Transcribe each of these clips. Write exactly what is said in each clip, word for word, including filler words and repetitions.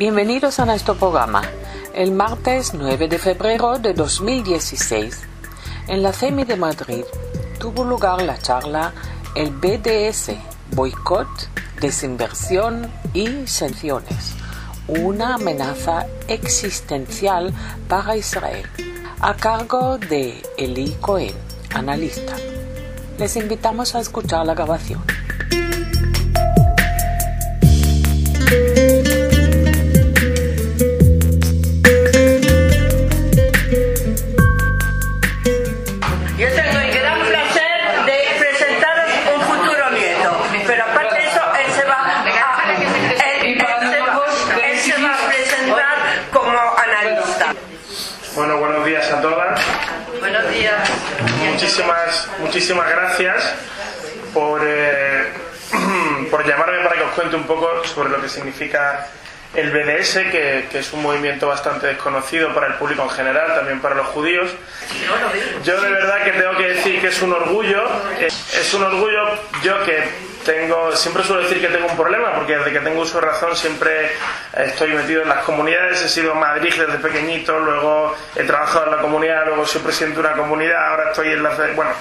Bienvenidos a nuestro programa. El martes nueve de febrero de dos mil dieciséis, en la C E M I de Madrid, tuvo lugar la charla El B D S, boicot, desinversión y sanciones, una amenaza existencial para Israel, a cargo de Eli Cohen, analista. Les invitamos a escuchar la grabación. Bueno, buenos días a todas. Buenos días. Muchísimas, muchísimas gracias por, eh, por llamarme para que os cuente un poco sobre lo que significa el B D S, que, que es un movimiento bastante desconocido para el público en general, también para los judíos. Yo de verdad que tengo que decir que es un orgullo, es, es un orgullo yo que tengo, siempre suelo decir que tengo un problema, porque desde que tengo uso de razón siempre estoy metido en las comunidades, he sido Madrid desde pequeñito, luego he trabajado en la comunidad, luego soy presidente de una comunidad, ahora estoy en la... Bueno,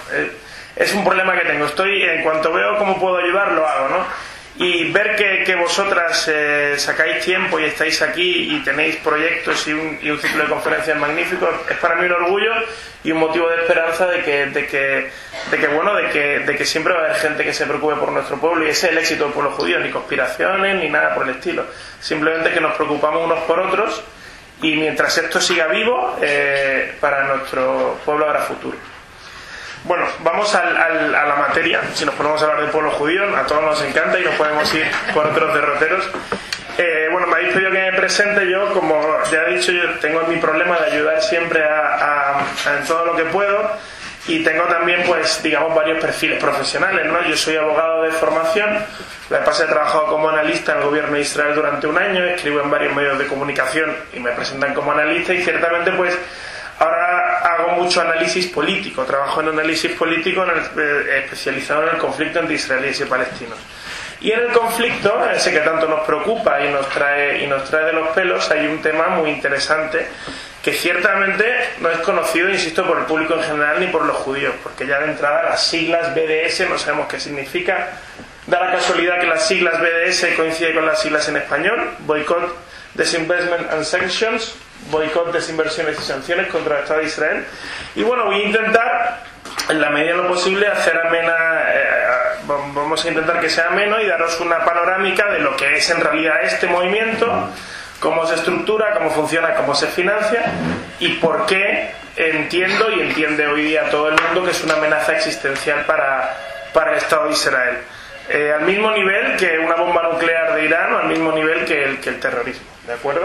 es un problema que tengo, estoy, en cuanto veo cómo puedo ayudar, lo hago, ¿no? Y ver que, que vosotras eh, sacáis tiempo y estáis aquí y tenéis proyectos y un, y un ciclo de conferencias magnífico es para mí un orgullo y un motivo de esperanza de que, de que, de que bueno, de que, de que siempre va a haber gente que se preocupe por nuestro pueblo, y ese es el éxito del pueblo judío, ni conspiraciones ni nada por el estilo, simplemente que nos preocupamos unos por otros, y mientras esto siga vivo, eh, para nuestro pueblo habrá futuro. Bueno, vamos al, al, a la materia. Si nos ponemos a hablar del pueblo judío, a todos nos encanta y nos podemos ir por otros derroteros. Eh, bueno, me habéis pedido que me presente. Yo, como ya he dicho, yo tengo mi problema de ayudar siempre a, a, a en todo lo que puedo, y tengo también, pues, digamos, varios perfiles profesionales, ¿no? Yo soy abogado de formación, lo que pasa es que he trabajado como analista en el gobierno de Israel durante un año, escribo en varios medios de comunicación y me presentan como analista, y ciertamente, pues, ahora hago mucho análisis político, trabajo en análisis político en el, eh, especializado en el conflicto entre israelíes y palestinos. Y en el conflicto, ese que tanto nos preocupa y nos trae, y nos trae de los pelos, hay un tema muy interesante que ciertamente no es conocido, insisto, por el público en general ni por los judíos, porque ya de entrada las siglas B D S no sabemos qué significa. Da la casualidad que las siglas B D S coinciden con las siglas en español: Boycott, Disinvestment and Sanctions, boicot, desinversiones y sanciones contra el Estado de Israel. Y bueno, voy a intentar, en la medida de lo posible, hacer amena, eh, vamos a intentar que sea ameno y daros una panorámica de lo que es en realidad este movimiento, cómo se estructura, cómo funciona, cómo se financia y por qué entiendo y entiende hoy día todo el mundo que es una amenaza existencial para, para el Estado de Israel. Eh, al mismo nivel que una bomba nuclear de Irán, o al mismo nivel que el, que el terrorismo, ¿de acuerdo?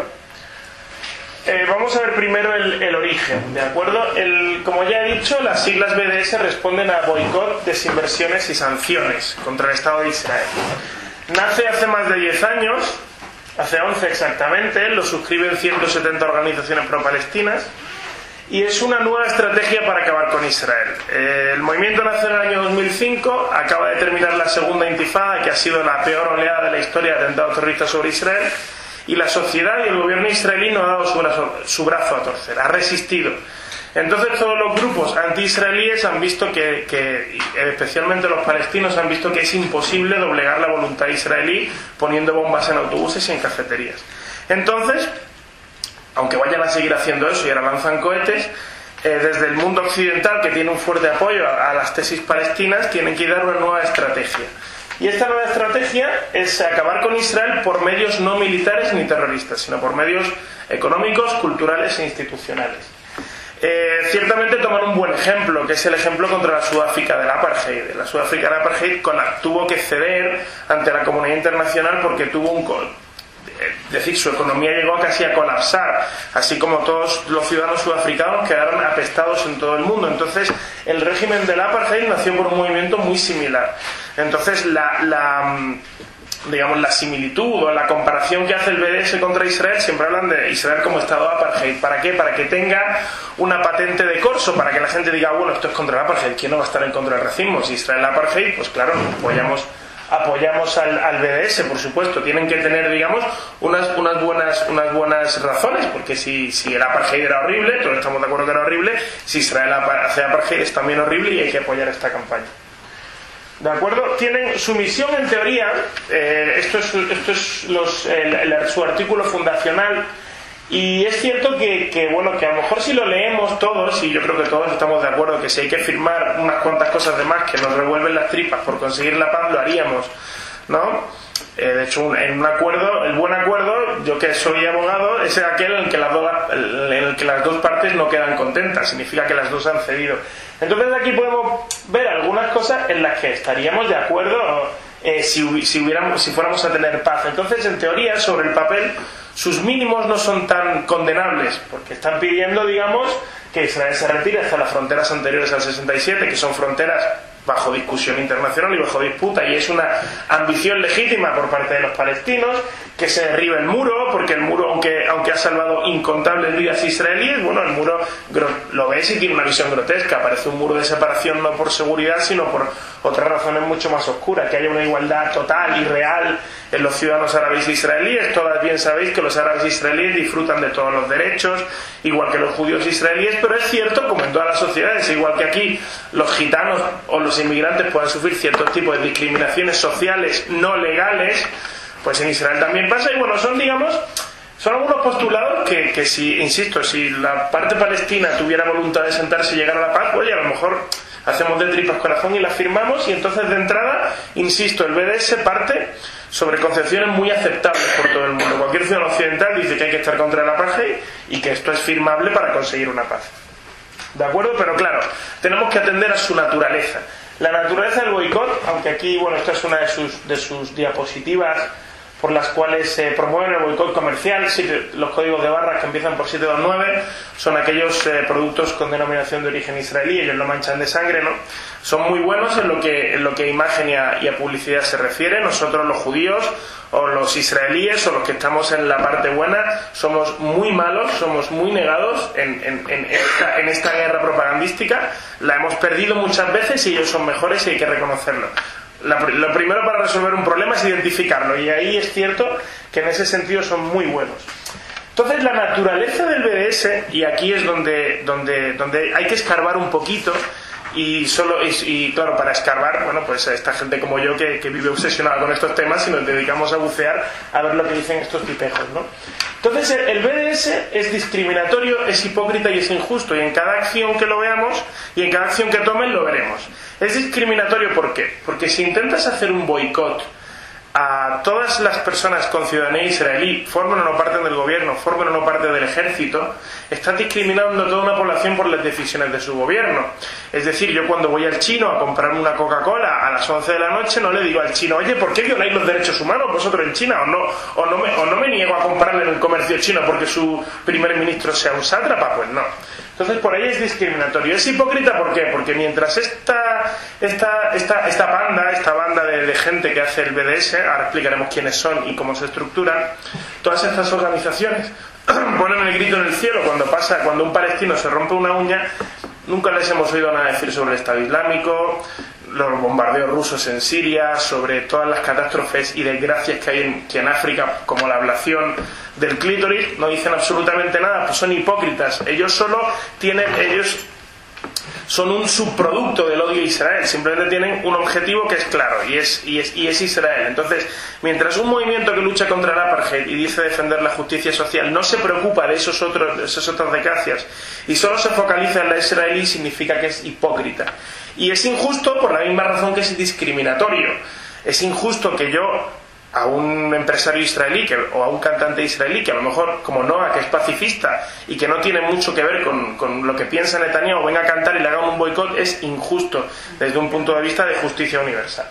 Eh, vamos a ver primero el, el origen, ¿de acuerdo? El, como ya he dicho, las siglas B D S responden a boicot, desinversiones y sanciones contra el Estado de Israel. Nace hace más de diez años, hace once exactamente, lo suscriben ciento setenta organizaciones pro-palestinas, y es una nueva estrategia para acabar con Israel. Eh, el movimiento nace en el año dos mil cinco, acaba de terminar la segunda intifada, que ha sido la peor oleada de la historia de atentados terroristas sobre Israel, y la sociedad y el gobierno israelí no ha dado su brazo, su brazo a torcer, ha resistido. Entonces todos los grupos anti-israelíes han visto que, que, especialmente los palestinos, han visto que es imposible doblegar la voluntad israelí poniendo bombas en autobuses y en cafeterías. Entonces, aunque vayan a seguir haciendo eso y ahora lanzan cohetes, eh, desde el mundo occidental, que tiene un fuerte apoyo a, a las tesis palestinas, tienen que dar una nueva estrategia. Y esta nueva estrategia es acabar con Israel por medios no militares ni terroristas, sino por medios económicos, culturales e institucionales. Eh, ciertamente tomar un buen ejemplo, que es el ejemplo contra la Sudáfrica del apartheid. La Sudáfrica del apartheid tuvo que ceder ante la comunidad internacional porque tuvo un... Es decir, su economía llegó casi a colapsar, así como todos los ciudadanos sudafricanos quedaron apestados en todo el mundo. Entonces, el régimen del apartheid nació por un movimiento muy similar. Entonces, la, la, digamos, la similitud o la comparación que hace el B D S contra Israel, siempre hablan de Israel como estado de apartheid. ¿Para qué? Para que tenga una patente de corso, para que la gente diga, bueno, esto es contra el apartheid, ¿quién no va a estar en contra del racismo? Si Israel es apartheid, pues claro, nos apoyamos apoyamos al, al B D S, por supuesto. Tienen que tener, digamos, unas, unas, buenas, unas buenas razones, porque si, si el apartheid era horrible, todos estamos de acuerdo que era horrible, si Israel hace apartheid es también horrible y hay que apoyar esta campaña. ¿De acuerdo? Tienen su misión en teoría, eh, esto es, esto es los, el, el, su artículo fundacional, y es cierto que, que, bueno, que a lo mejor si lo leemos todos, y yo creo que todos estamos de acuerdo que si hay que firmar unas cuantas cosas de más que nos revuelven las tripas por conseguir la paz, lo haríamos, ¿no? Eh, de hecho, un, en un acuerdo, el buen acuerdo, yo que soy abogado, es aquel en el que las dos, en el que las dos partes no quedan contentas, significa que las dos han cedido. Entonces aquí podemos ver algunas cosas en las que estaríamos de acuerdo eh, si, si, hubiéramos, si fuéramos a tener paz. Entonces, en teoría, sobre el papel, sus mínimos no son tan condenables, porque están pidiendo, digamos, que Israel se retire hasta las fronteras anteriores al sesenta y siete, que son fronteras bajo discusión internacional y bajo disputa, y es una ambición legítima por parte de los palestinos, que se derribe el muro, porque el muro, aunque, aunque ha salvado incontables vidas israelíes, bueno, el muro lo ves y tiene una visión grotesca, parece un muro de separación no por seguridad, sino por otras razones mucho más oscuras, que haya una igualdad total y real en los ciudadanos árabes e israelíes. Todas bien sabéis que los árabes israelíes disfrutan de todos los derechos, igual que los judíos israelíes, pero es cierto, como en todas las sociedades, igual que aquí los gitanos o los inmigrantes pueden sufrir ciertos tipos de discriminaciones sociales no legales, pues en Israel también pasa. Y bueno, son, digamos, son algunos postulados que, que si, insisto, si la parte palestina tuviera voluntad de sentarse y llegar a la paz, oye, a lo mejor hacemos de tripas corazón y las firmamos, y entonces de entrada, insisto, el B D S parte sobre concepciones muy aceptables por todo el mundo. Cualquier ciudadano occidental dice que hay que estar contra el apartheid y que esto es firmable para conseguir una paz. ¿De acuerdo? Pero claro, tenemos que atender a su naturaleza. La naturaleza del boicot, aunque aquí, bueno, esta es una de sus, de sus diapositivas por las cuales se promueven el boicot comercial. Los códigos de barras que empiezan por siete dos nueve son aquellos eh, productos con denominación de origen israelí, ellos lo manchan de sangre, ¿no? Son muy buenos en lo que, en lo que a imagen y a, y a publicidad se refiere. Nosotros los judíos o los israelíes o los que estamos en la parte buena somos muy malos, somos muy negados en, en, en, esta, en esta guerra propagandística. La hemos perdido muchas veces y ellos son mejores y hay que reconocerlo. La, lo primero para resolver un problema es identificarlo, y ahí es cierto que en ese sentido son muy buenos. Entonces la naturaleza del B D S, y aquí es donde, donde, donde hay que escarbar un poquito, y solo y, y claro, para escarbar, bueno, pues a esta gente como yo que, que vive obsesionada con estos temas y nos dedicamos a bucear a ver lo que dicen estos tipejos, ¿no? Entonces el B D S es discriminatorio, es hipócrita y es injusto, y en cada acción que lo veamos y en cada acción que tomen lo veremos. Es discriminatorio, ¿por qué? Porque si intentas hacer un boicot a todas las personas con ciudadanía israelí, formen o no parte del gobierno, formen o no parte del ejército, están discriminando a toda una población por las decisiones de su gobierno. Es decir, yo cuando voy al chino a comprarme una Coca-Cola a las once de la noche, no le digo al chino, oye, ¿por qué violáis los derechos humanos vosotros en China? O no, o no, me, o no me niego a comprarle en el comercio chino porque su primer ministro sea un sátrapa, pues no. Entonces por ahí es discriminatorio. Es hipócrita, ¿por qué? Porque mientras esta, esta, esta, esta banda, esta banda de, de gente que hace el B D S, ahora explicaremos quiénes son y cómo se estructuran, todas estas organizaciones ponen el grito en el cielo cuando pasa, cuando un palestino se rompe una uña. Nunca les hemos oído nada decir sobre el Estado Islámico, los bombardeos rusos en Siria, sobre todas las catástrofes y desgracias que hay en, que en África, como la ablación del clítoris. No dicen absolutamente nada, pues son hipócritas. Ellos solo tienen, ellos son un subproducto del odio a Israel, simplemente tienen un objetivo que es claro, y es, y es, y es Israel. Entonces, mientras un movimiento que lucha contra el apartheid y dice defender la justicia social no se preocupa de esos otros, de esas otras desgracias y solo se focaliza en la israelí, significa que es hipócrita. Y es injusto por la misma razón que es discriminatorio. Es injusto que yo, a un empresario israelí que, o a un cantante israelí que a lo mejor, como Noah, que es pacifista y que no tiene mucho que ver con, con lo que piensa Netanyahu, venga a cantar y le haga un boicot, es injusto desde un punto de vista de justicia universal.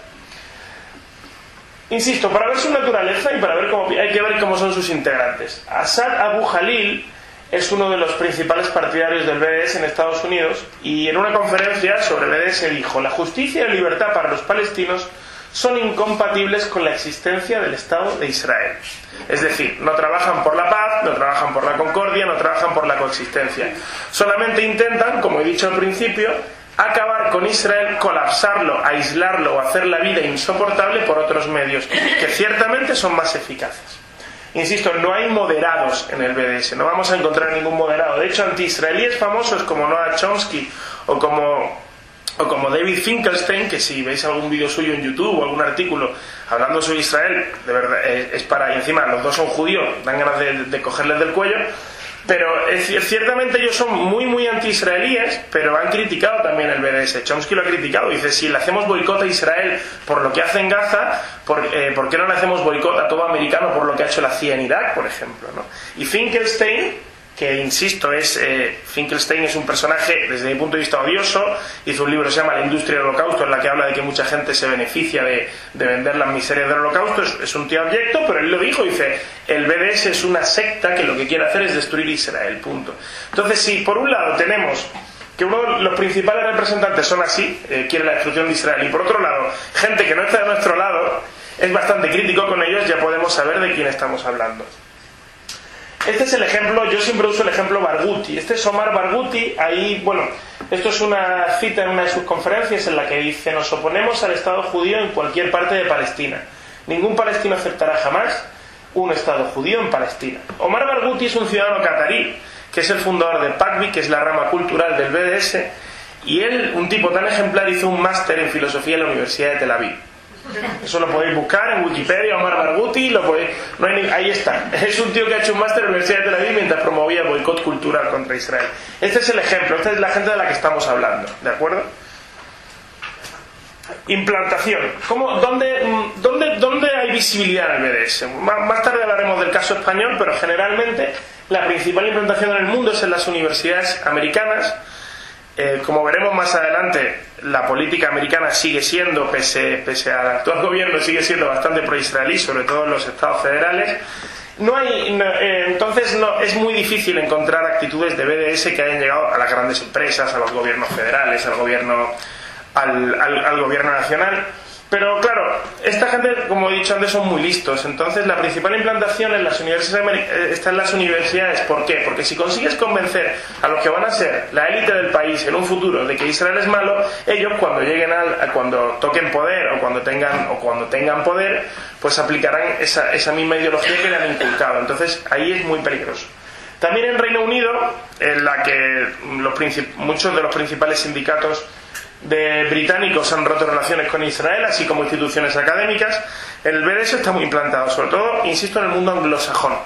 Insisto, para ver su naturaleza y para ver cómo, hay que ver cómo son sus integrantes. Asad Abu Jalil es uno de los principales partidarios del B D S en Estados Unidos, y en una conferencia sobre B D S dijo: la justicia y la libertad para los palestinos son incompatibles con la existencia del Estado de Israel. Es decir, no trabajan por la paz, no trabajan por la concordia, no trabajan por la coexistencia. Solamente intentan, como he dicho al principio, acabar con Israel, colapsarlo, aislarlo o hacer la vida insoportable por otros medios, que ciertamente son más eficaces. Insisto, no hay moderados en el B D S, no vamos a encontrar ningún moderado. De hecho, anti-israelíes famosos como Noam Chomsky o como, o como David Finkelstein, que si veis algún vídeo suyo en YouTube o algún artículo hablando sobre Israel, de verdad, es, es para... Y encima, los dos son judíos, dan ganas de, de cogerles del cuello. Pero es, ciertamente ellos son muy muy anti-israelíes, pero han criticado también el B D S. Chomsky lo ha criticado, dice, si le hacemos boicot a Israel por lo que hace en Gaza, ¿por, eh, ¿por qué no le hacemos boicot a todo americano por lo que ha hecho la C I A en Irak, por ejemplo, ¿no? Y Finkelstein, que insisto, es eh, Finkelstein es un personaje desde mi punto de vista odioso, hizo un libro que se llama La industria del holocausto, en la que habla de que mucha gente se beneficia de, de vender las miserias del holocausto, es, es un tío abyecto, pero él lo dijo, dice, el B D S es una secta que lo que quiere hacer es destruir Israel, punto. Entonces, si por un lado tenemos que uno de los principales representantes son así, eh, quiere la destrucción de Israel, y por otro lado, gente que no está de nuestro lado, es bastante crítico con ellos, ya podemos saber de quién estamos hablando. Este es el ejemplo, yo siempre uso el ejemplo Barghouti. Este es Omar Barghouti, ahí, bueno, esto es una cita en una de sus conferencias en la que dice: nos oponemos al Estado judío en cualquier parte de Palestina. Ningún palestino aceptará jamás un Estado judío en Palestina. Omar Barghouti es un ciudadano catarí, que es el fundador de P A C B I, que es la rama cultural del B D S, y él, un tipo tan ejemplar, hizo un máster en filosofía en la Universidad de Tel Aviv. Eso lo podéis buscar en Wikipedia, Omar Barghouti, lo podéis, no hay, ahí está. Es un tío que ha hecho un máster en la Universidad de Tel Aviv mientras promovía el boicot cultural contra Israel. Este es el ejemplo, esta es la gente de la que estamos hablando, ¿de acuerdo? Implantación. ¿Cómo, dónde, dónde, ¿Dónde hay visibilidad en el B D S? Más, más tarde hablaremos del caso español, pero generalmente la principal implantación en el mundo es en las universidades americanas. Eh, como veremos más adelante, la política americana sigue siendo, pese, pese al actual gobierno, sigue siendo bastante pro-israelí, sobre todo en los estados federales. No hay, no, eh, entonces no, es muy difícil encontrar actitudes de B D S que hayan llegado a las grandes empresas, a los gobiernos federales, al gobierno, al, al, al gobierno nacional. Pero claro, esta gente, como he dicho antes, son muy listos. Entonces la principal implantación en las universidades está en las universidades. ¿Por qué? Porque si consigues convencer a los que van a ser la élite del país en un futuro de que Israel es malo, ellos cuando lleguen al, a cuando toquen poder o cuando tengan o cuando tengan poder, pues aplicarán esa, esa misma ideología que le han inculcado. Entonces ahí es muy peligroso. También en Reino Unido, en la que los princip- muchos de los principales sindicatos de británicos han roto relaciones con Israel, así como instituciones académicas, el B D S está muy implantado, sobre todo, insisto, en el mundo anglosajón.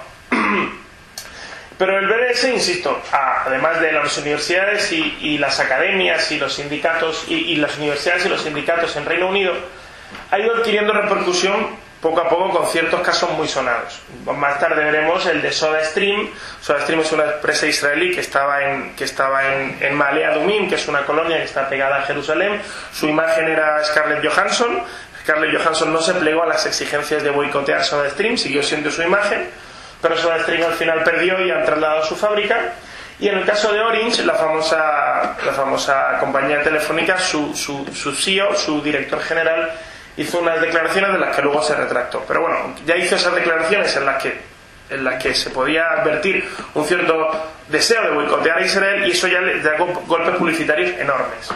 Pero el B D S, insisto, además de las universidades y, y las academias y los sindicatos y, y las universidades y los sindicatos en Reino Unido, ha ido adquiriendo repercusión poco a poco con ciertos casos muy sonados. Más tarde veremos el de SodaStream. SodaStream es una empresa israelí que estaba en, que estaba en, en Ma'ale Adumim, que es una colonia que está pegada a Jerusalén. Su imagen era Scarlett Johansson. Scarlett Johansson no se plegó a las exigencias de boicotear SodaStream, siguió siendo su imagen, pero SodaStream al final perdió y han trasladado su fábrica. Y en el caso de Orange, la famosa, la famosa compañía telefónica, su, su, su C E O, su director general, hizo unas declaraciones de las que luego se retractó. Pero bueno, ya hizo esas declaraciones en las que, en las que se podía advertir un cierto deseo de boicotear a Israel, y eso ya le da golpes publicitarios enormes.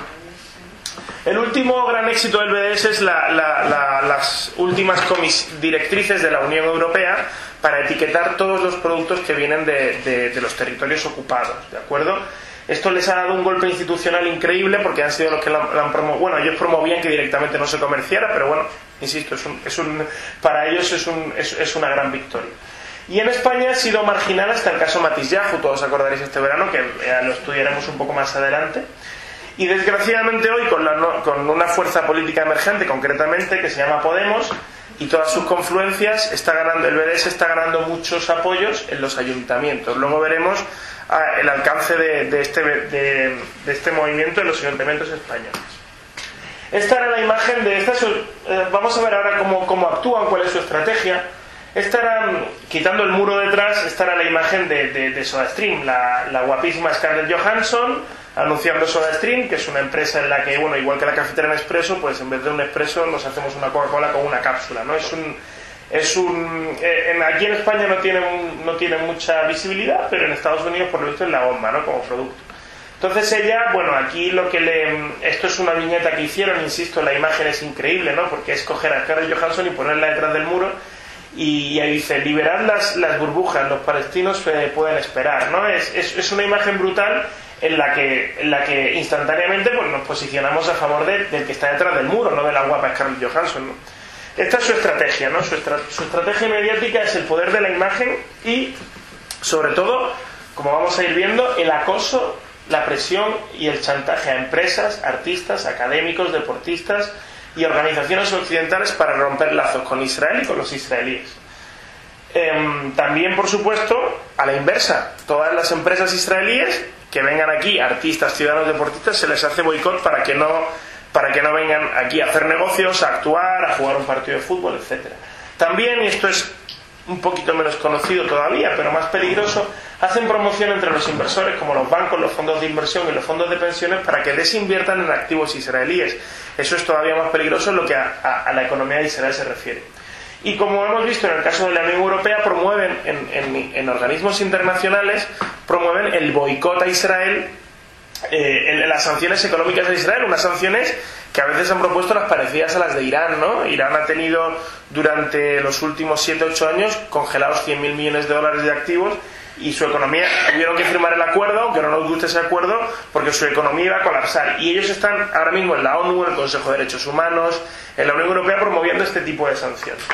El último gran éxito del B D S es la, la, la, las últimas comis directrices de la Unión Europea para etiquetar todos los productos que vienen de, de, de los territorios ocupados, ¿de acuerdo? Esto les ha dado un golpe institucional increíble porque han sido los que la, la han promovido. Bueno, ellos promovían que directamente no se comerciara, pero bueno, insisto, es un, es un, para ellos es, un, es, es una gran victoria. Y en España ha sido marginal hasta el caso Matisyahu, todos acordaréis este verano, que lo estudiaremos un poco más adelante. Y desgraciadamente hoy, con, la, con una fuerza política emergente concretamente, que se llama Podemos, y todas sus confluencias, está ganando, el B D S está ganando muchos apoyos en los ayuntamientos. Luego veremos ah, el alcance de, de, este, de, de este movimiento en los ayuntamientos españoles. Esta era la imagen de esta. Eh, vamos a ver ahora cómo, cómo actúan, cuál es su estrategia. Esta era, quitando el muro detrás, esta era la imagen de, de, de SodaStream, la, la guapísima Scarlett Johansson anunciando SodaStream, que es una empresa en la que, bueno, igual que la cafetera Nespresso, pues en vez de un Nespresso nos hacemos una Coca-Cola con una cápsula, ¿no? Es un, es un, eh, en, aquí en España no tiene, no tiene mucha visibilidad, pero en Estados Unidos por lo visto es la bomba, ¿no? Como producto. Entonces ella, bueno, aquí lo que le... Esto es una viñeta que hicieron, insisto, la imagen es increíble, ¿no? Porque es coger a Scarlett Johansson y ponerla detrás del muro y ahí dice, liberad las, las burbujas, los palestinos eh, pueden esperar, ¿no? Es, es, es una imagen brutal en la que, en la que instantáneamente pues, nos posicionamos a favor de, del que está detrás del muro, no de la guapa Scarlett Johansson, ¿no? Esta es su estrategia, ¿no? Su, estra su estrategia mediática es el poder de la imagen y, sobre todo, como vamos a ir viendo, el acoso, la presión y el chantaje a empresas, artistas, académicos, deportistas y organizaciones occidentales para romper lazos con Israel y con los israelíes. Eh, también, por supuesto, a la inversa, todas las empresas israelíes que vengan aquí, artistas, ciudadanos, deportistas, se les hace boicot para que no, para que no vengan aquí a hacer negocios, a actuar, a jugar un partido de fútbol, etcétera. También, y esto es un poquito menos conocido todavía, pero más peligroso, hacen promoción entre los inversores, como los bancos, los fondos de inversión y los fondos de pensiones, para que desinviertan en activos israelíes. Eso es todavía más peligroso en lo que a, a, a la economía de Israel se refiere. Y como hemos visto en el caso de la Unión Europea, promueven en, en, en organismos internacionales, promueven el boicot a Israel, eh, en las sanciones económicas a Israel, unas sanciones que a veces han propuesto las parecidas a las de Irán, ¿no? Irán ha tenido durante los últimos siete ocho años congelados cien mil millones de dólares de activos y su economía, tuvieron que firmar el acuerdo, aunque no nos guste ese acuerdo, porque su economía iba a colapsar. Y ellos están ahora mismo en la ONU, en el Consejo de Derechos Humanos, en la Unión Europea, promoviendo este tipo de sanciones.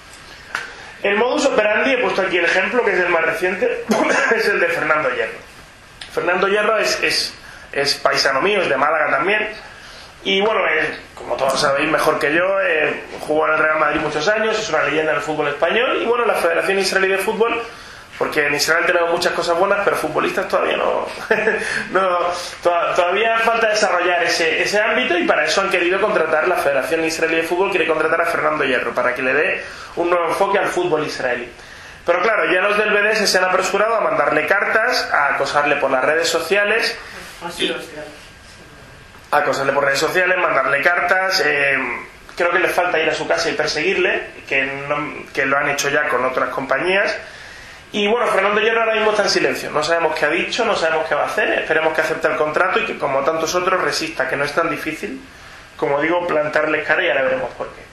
El modus operandi, he puesto aquí el ejemplo, que es el más reciente, es el de Fernando Hierro. Fernando Hierro es, es, es paisano mío, es de Málaga también. Y bueno, eh, como todos sabéis mejor que yo, eh, jugó en el Real Madrid muchos años, es una leyenda del fútbol español. Y bueno, la Federación Israelí de Fútbol, porque en Israel tenemos muchas cosas buenas, pero futbolistas todavía no, no to todavía falta desarrollar ese, ese ámbito, y para eso han querido contratar, la Federación Israelí de Fútbol quiere contratar a Fernando Hierro para que le dé un nuevo enfoque al fútbol israelí. Pero claro, ya los del B D S se han apresurado a mandarle cartas, a acosarle por las redes sociales, y, a acosarle por redes sociales, mandarle cartas. Eh, creo que les falta ir a su casa y perseguirle, que, no, que lo han hecho ya con otras compañías. Y bueno, Fernando Hierro ahora mismo está en silencio, no sabemos qué ha dicho, no sabemos qué va a hacer, esperemos que acepte el contrato y que, como tantos otros, resista, que no es tan difícil, como digo, plantarles cara, y ahora veremos por qué.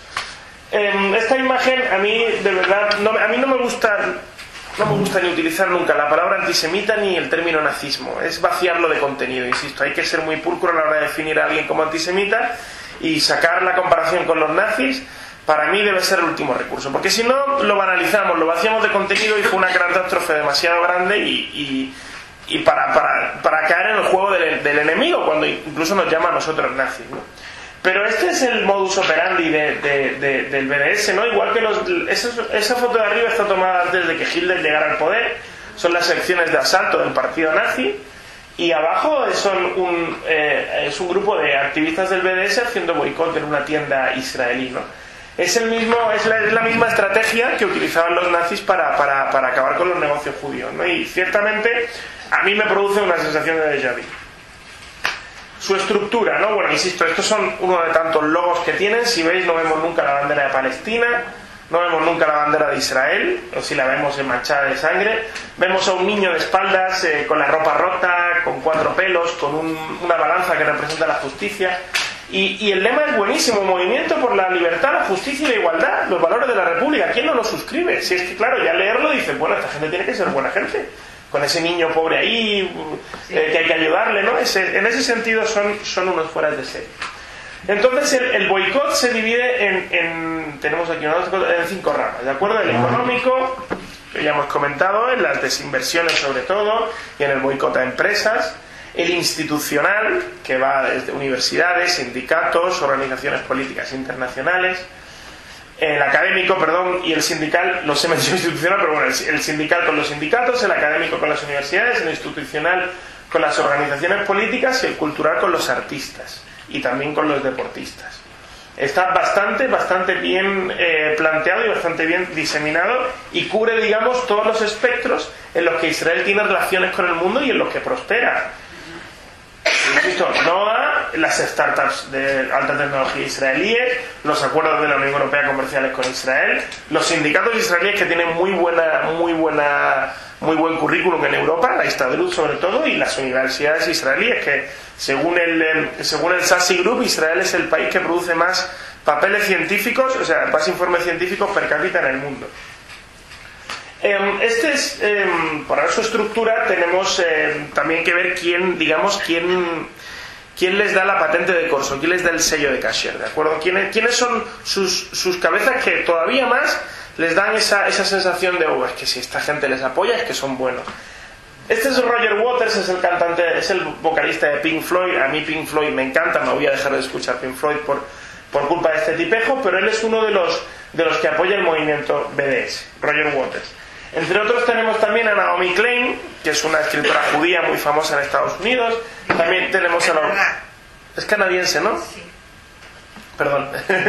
Eh, esta imagen a mí, de verdad, no, a mí no me gusta, no me gusta ni utilizar nunca la palabra antisemita ni el término nazismo, es vaciarlo de contenido, insisto, hay que ser muy pulcro a la hora de definir a alguien como antisemita, y sacar la comparación con los nazis para mí debe ser el último recurso, porque si no lo banalizamos, lo vaciamos de contenido y fue una catástrofe demasiado grande y, y, y para, para, para caer en el juego del, del enemigo, cuando incluso nos llama a nosotros nazis, ¿no? Pero este es el modus operandi de, de, de, del B D S, ¿no? Igual que los, esa, esa foto de arriba está tomada antes de que Hitler llegara al poder, son las secciones de asalto del partido nazi, y abajo son un, eh, es un grupo de activistas del B D S haciendo boicot en una tienda israelí, ¿no? Es, el mismo, es, la, es la misma estrategia que utilizaban los nazis para, para, para acabar con los negocios judíos, ¿no? Y ciertamente a mí me produce una sensación de déjà vu. Su estructura, ¿no? Bueno, insisto, estos son uno de tantos logos que tienen. Si veis, no vemos nunca la bandera de Palestina, no vemos nunca la bandera de Israel, o si la vemos manchada de sangre. Vemos a un niño de espaldas, eh, con la ropa rota, con cuatro pelos, con un, una balanza que representa la justicia. Y, y el lema es buenísimo: movimiento por la libertad, la justicia y la igualdad, los valores de la República. ¿Quién no lo suscribe? Si es que, claro, ya leerlo dices, bueno, esta gente tiene que ser buena gente, con ese niño pobre ahí, eh, que hay que ayudarle, ¿no? Ese, en ese sentido son, son unos fueras de serie. Entonces el, el boicot se divide en, en tenemos aquí una, en cinco ramas, ¿de acuerdo? El económico, que ya hemos comentado, en las desinversiones sobre todo, y en el boicot a empresas. El institucional, que va desde universidades, sindicatos, organizaciones políticas internacionales. El académico, perdón, y el sindical, no sé mención institucional, pero bueno, el, el sindical con los sindicatos, el académico con las universidades, el institucional con las organizaciones políticas y el cultural con los artistas y también con los deportistas. Está bastante, bastante bien eh, planteado y bastante bien diseminado, y cubre, digamos, todos los espectros en los que Israel tiene relaciones con el mundo y en los que prospera. Insisto, no da las startups de alta tecnología israelíes, los acuerdos de la Unión Europea comerciales con Israel, los sindicatos israelíes que tienen muy buena, muy buena, muy buen currículum en Europa, la Histadrut sobre todo, y las universidades israelíes que según el según el Sasi Group, Israel es el país que produce más papeles científicos, o sea, más informes científicos per cápita en el mundo. Este es, eh, para su estructura tenemos eh, también que ver quién, digamos, quién, quién les da la patente de corso, quién les da el sello de cashier, ¿de acuerdo? ¿Quiénes, quiénes son sus, sus cabezas que todavía más les dan esa, esa sensación de, oh, es que si esta gente les apoya es que son buenos? Este es Roger Waters, es el cantante, es el vocalista de Pink Floyd. A mí Pink Floyd me encanta, no voy a dejar de escuchar Pink Floyd por, por culpa de este tipejo, pero él es uno de los, de los que apoya el movimiento B D S, Roger Waters. Entre otros tenemos también a Naomi Klein, que es una escritora judía muy famosa en Estados Unidos. También tenemos a la... Es canadiense, ¿no? Sí. Perdón.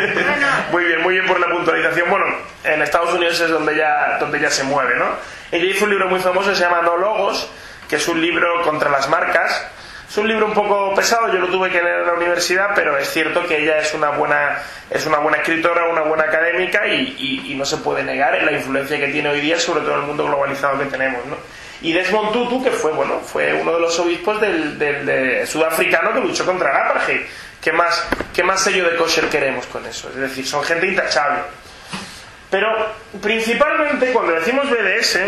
Muy bien, muy bien por la puntualización. Bueno, en Estados Unidos es donde ella, donde ella se mueve, ¿no? Ella hizo un libro muy famoso que se llama No Logos, que es un libro contra las marcas. Es un libro un poco pesado, yo lo tuve que leer en la universidad, pero es cierto que ella es una buena, es una buena escritora, una buena académica y, y, y no se puede negar la influencia que tiene hoy día, sobre todo en el mundo globalizado que tenemos, ¿no? Y Desmond Tutu, que fue, bueno, fue uno de los obispos del, del, del sudafricano que luchó contra el apartheid. ¿Qué más, qué más sello de kosher queremos con eso? Es decir, son gente intachable. Pero principalmente cuando decimos B D S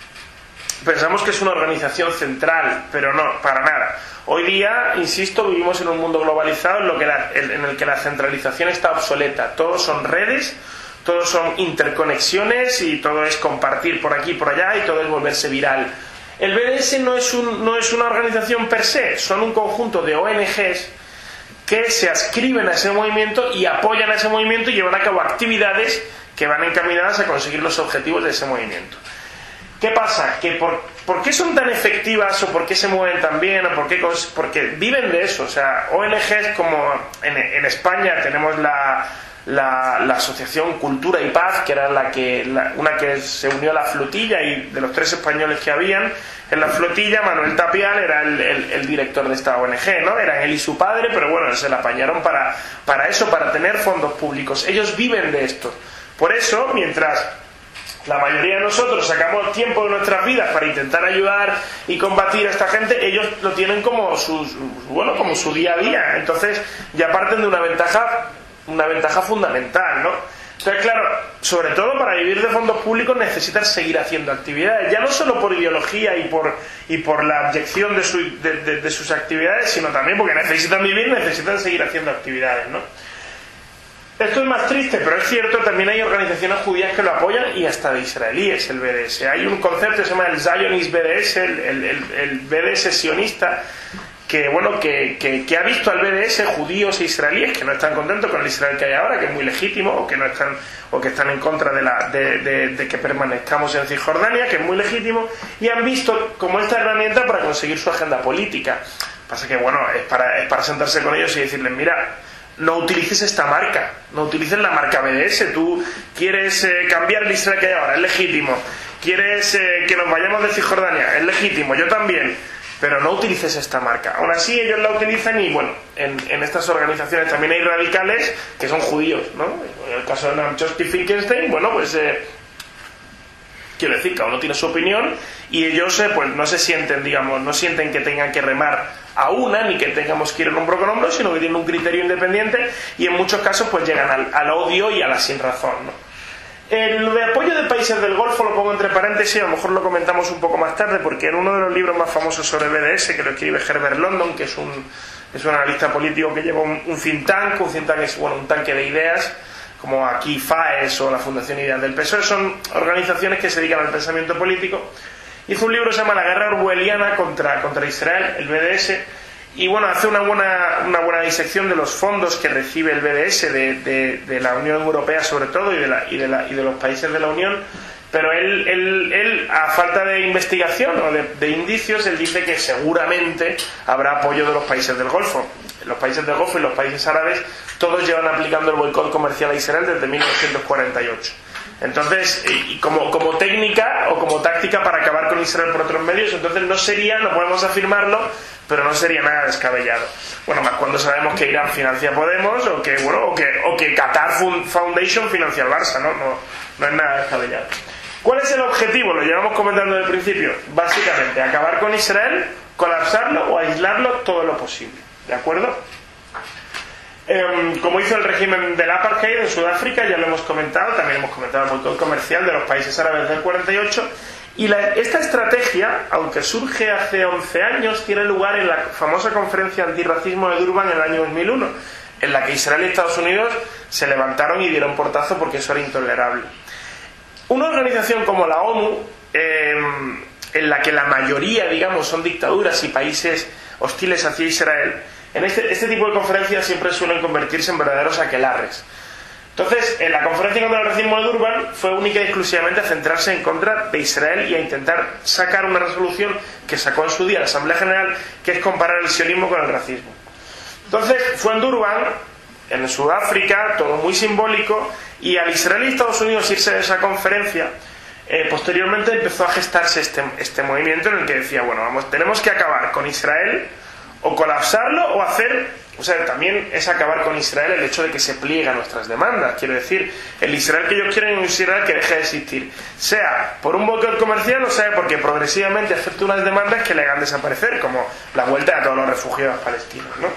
pensamos que es una organización central, pero no, para nada. Hoy día, insisto, vivimos en un mundo globalizado en, lo que la, en el que la centralización está obsoleta. Todos son redes, todos son interconexiones y todo es compartir por aquí y por allá y todo es volverse viral. El B D S no es, un, no es una organización per se, son un conjunto de O N Ges que se adscriben a ese movimiento y apoyan a ese movimiento y llevan a cabo actividades que van encaminadas a conseguir los objetivos de ese movimiento. ¿Qué pasa? Que por, ¿Por qué son tan efectivas o por qué se mueven tan bien? O por qué, porque viven de eso. O sea, O N Ges como en, en España tenemos la, la, la Asociación Cultura y Paz, que era la que la, una que se unió a la flotilla, y de los tres españoles que habían en la flotilla, Manuel Tapial era el, el, el director de esta O N Ge, ¿no? Eran él y su padre, pero bueno, se la apañaron para, para eso, para tener fondos públicos. Ellos viven de esto. Por eso, mientras la mayoría de nosotros sacamos tiempo de nuestras vidas para intentar ayudar y combatir a esta gente, ellos lo tienen como su, bueno, como su día a día. Entonces ya parten de una ventaja, una ventaja fundamental, ¿no? Entonces, claro, sobre todo para vivir de fondos públicos necesitan seguir haciendo actividades, ya no solo por ideología y por, y por la abyección de, su, de, de, de sus actividades, sino también porque necesitan vivir, necesitan seguir haciendo actividades, ¿no? Esto es más triste, pero es cierto, también hay organizaciones judías que lo apoyan y hasta de israelíes, el B D S. Hay un concepto que se llama el Zionist B D S, el, el, el, el B D S sionista, que bueno que, que, que ha visto al B D S judíos e israelíes que no están contentos con el Israel que hay ahora, que es muy legítimo, o que no están o que están en contra de, la, de, de, de que permanezcamos en Cisjordania, que es muy legítimo, y han visto como esta herramienta para conseguir su agenda política. Pasa que bueno, es para, es para sentarse con ellos y decirles, mira, no utilices esta marca, no utilices la marca B D S. Tú quieres eh, cambiar el Israel que hay ahora, es legítimo. Quieres eh, que nos vayamos de Cisjordania, es legítimo, yo también, pero no utilices esta marca. Aún así ellos la utilizan y bueno, en, en estas organizaciones también hay radicales que son judíos, ¿no? En el caso de Noam Chomsky Finkelstein, bueno, pues eh, quiero decir, cada uno tiene su opinión y ellos eh, pues no se sienten, digamos, no sienten que tengan que remar a una, ni que tengamos que ir en hombro con hombro, sino que tienen un criterio independiente y en muchos casos pues llegan al, al odio y a la sinrazón, ¿no? El de apoyo de países del Golfo lo pongo entre paréntesis, a lo mejor lo comentamos un poco más tarde, porque en uno de los libros más famosos sobre B D S, que lo escribe Herbert London, que es un, es un analista político que lleva un, un think tank, un think tank es bueno, un tanque de ideas, como aquí FAES o la Fundación Ideas del P S O E, son organizaciones que se dedican al pensamiento político. Hizo un libro que se llama La guerra orwelliana contra, contra Israel, el B D S, y bueno, hace una buena, una buena disección de los fondos que recibe el B D S de, de, de la Unión Europea sobre todo y de, la, y, de la, y de los países de la Unión, pero él, él, él a falta de investigación o de, de indicios, él dice que seguramente habrá apoyo de los países del Golfo. Los países del Golfo y los países árabes todos llevan aplicando el boicot comercial a Israel desde mil novecientos cuarenta y ocho. Entonces, y como, como técnica o como táctica para acabar con Israel por otros medios, entonces no sería, no podemos afirmarlo, pero no sería nada descabellado. Bueno, más cuando sabemos que Irán financia Podemos o que, bueno, o que, o que Qatar Foundation financia el Barça, ¿no? No, no es nada descabellado. ¿Cuál es el objetivo? Lo llevamos comentando desde el principio. Básicamente, acabar con Israel, colapsarlo o aislarlo todo lo posible. ¿De acuerdo? Eh, como hizo el régimen del apartheid en Sudáfrica, ya lo hemos comentado, también hemos comentado el boicot comercial de los países árabes del cuarenta y ocho. Y la, esta estrategia, aunque surge hace once años, tiene lugar en la famosa conferencia antirracismo de Durban en el año dos mil uno, en la que Israel y Estados Unidos se levantaron y dieron portazo porque eso era intolerable. Una organización como la ONU, eh, en la que la mayoría, digamos, son dictaduras y países hostiles hacia Israel, en este, este tipo de conferencias siempre suelen convertirse en verdaderos aquelarres. Entonces, en la conferencia contra el racismo de Durban fue única y exclusivamente a centrarse en contra de Israel y a intentar sacar una resolución que sacó en su día la Asamblea General, que es comparar el sionismo con el racismo. Entonces, fue en Durban, en Sudáfrica, todo muy simbólico, y al Israel y Estados Unidos irse de esa conferencia, eh, posteriormente empezó a gestarse este, este movimiento en el que decía, bueno, vamos, tenemos que acabar con Israel, o colapsarlo, o hacer, o sea, también es acabar con Israel el hecho de que se pliegue a nuestras demandas. Quiero decir, el Israel que ellos quieren es un Israel que deje de existir, sea por un boicot comercial o sea porque progresivamente acepte unas demandas que le hagan desaparecer, como la vuelta a todos los refugiados palestinos, ¿no?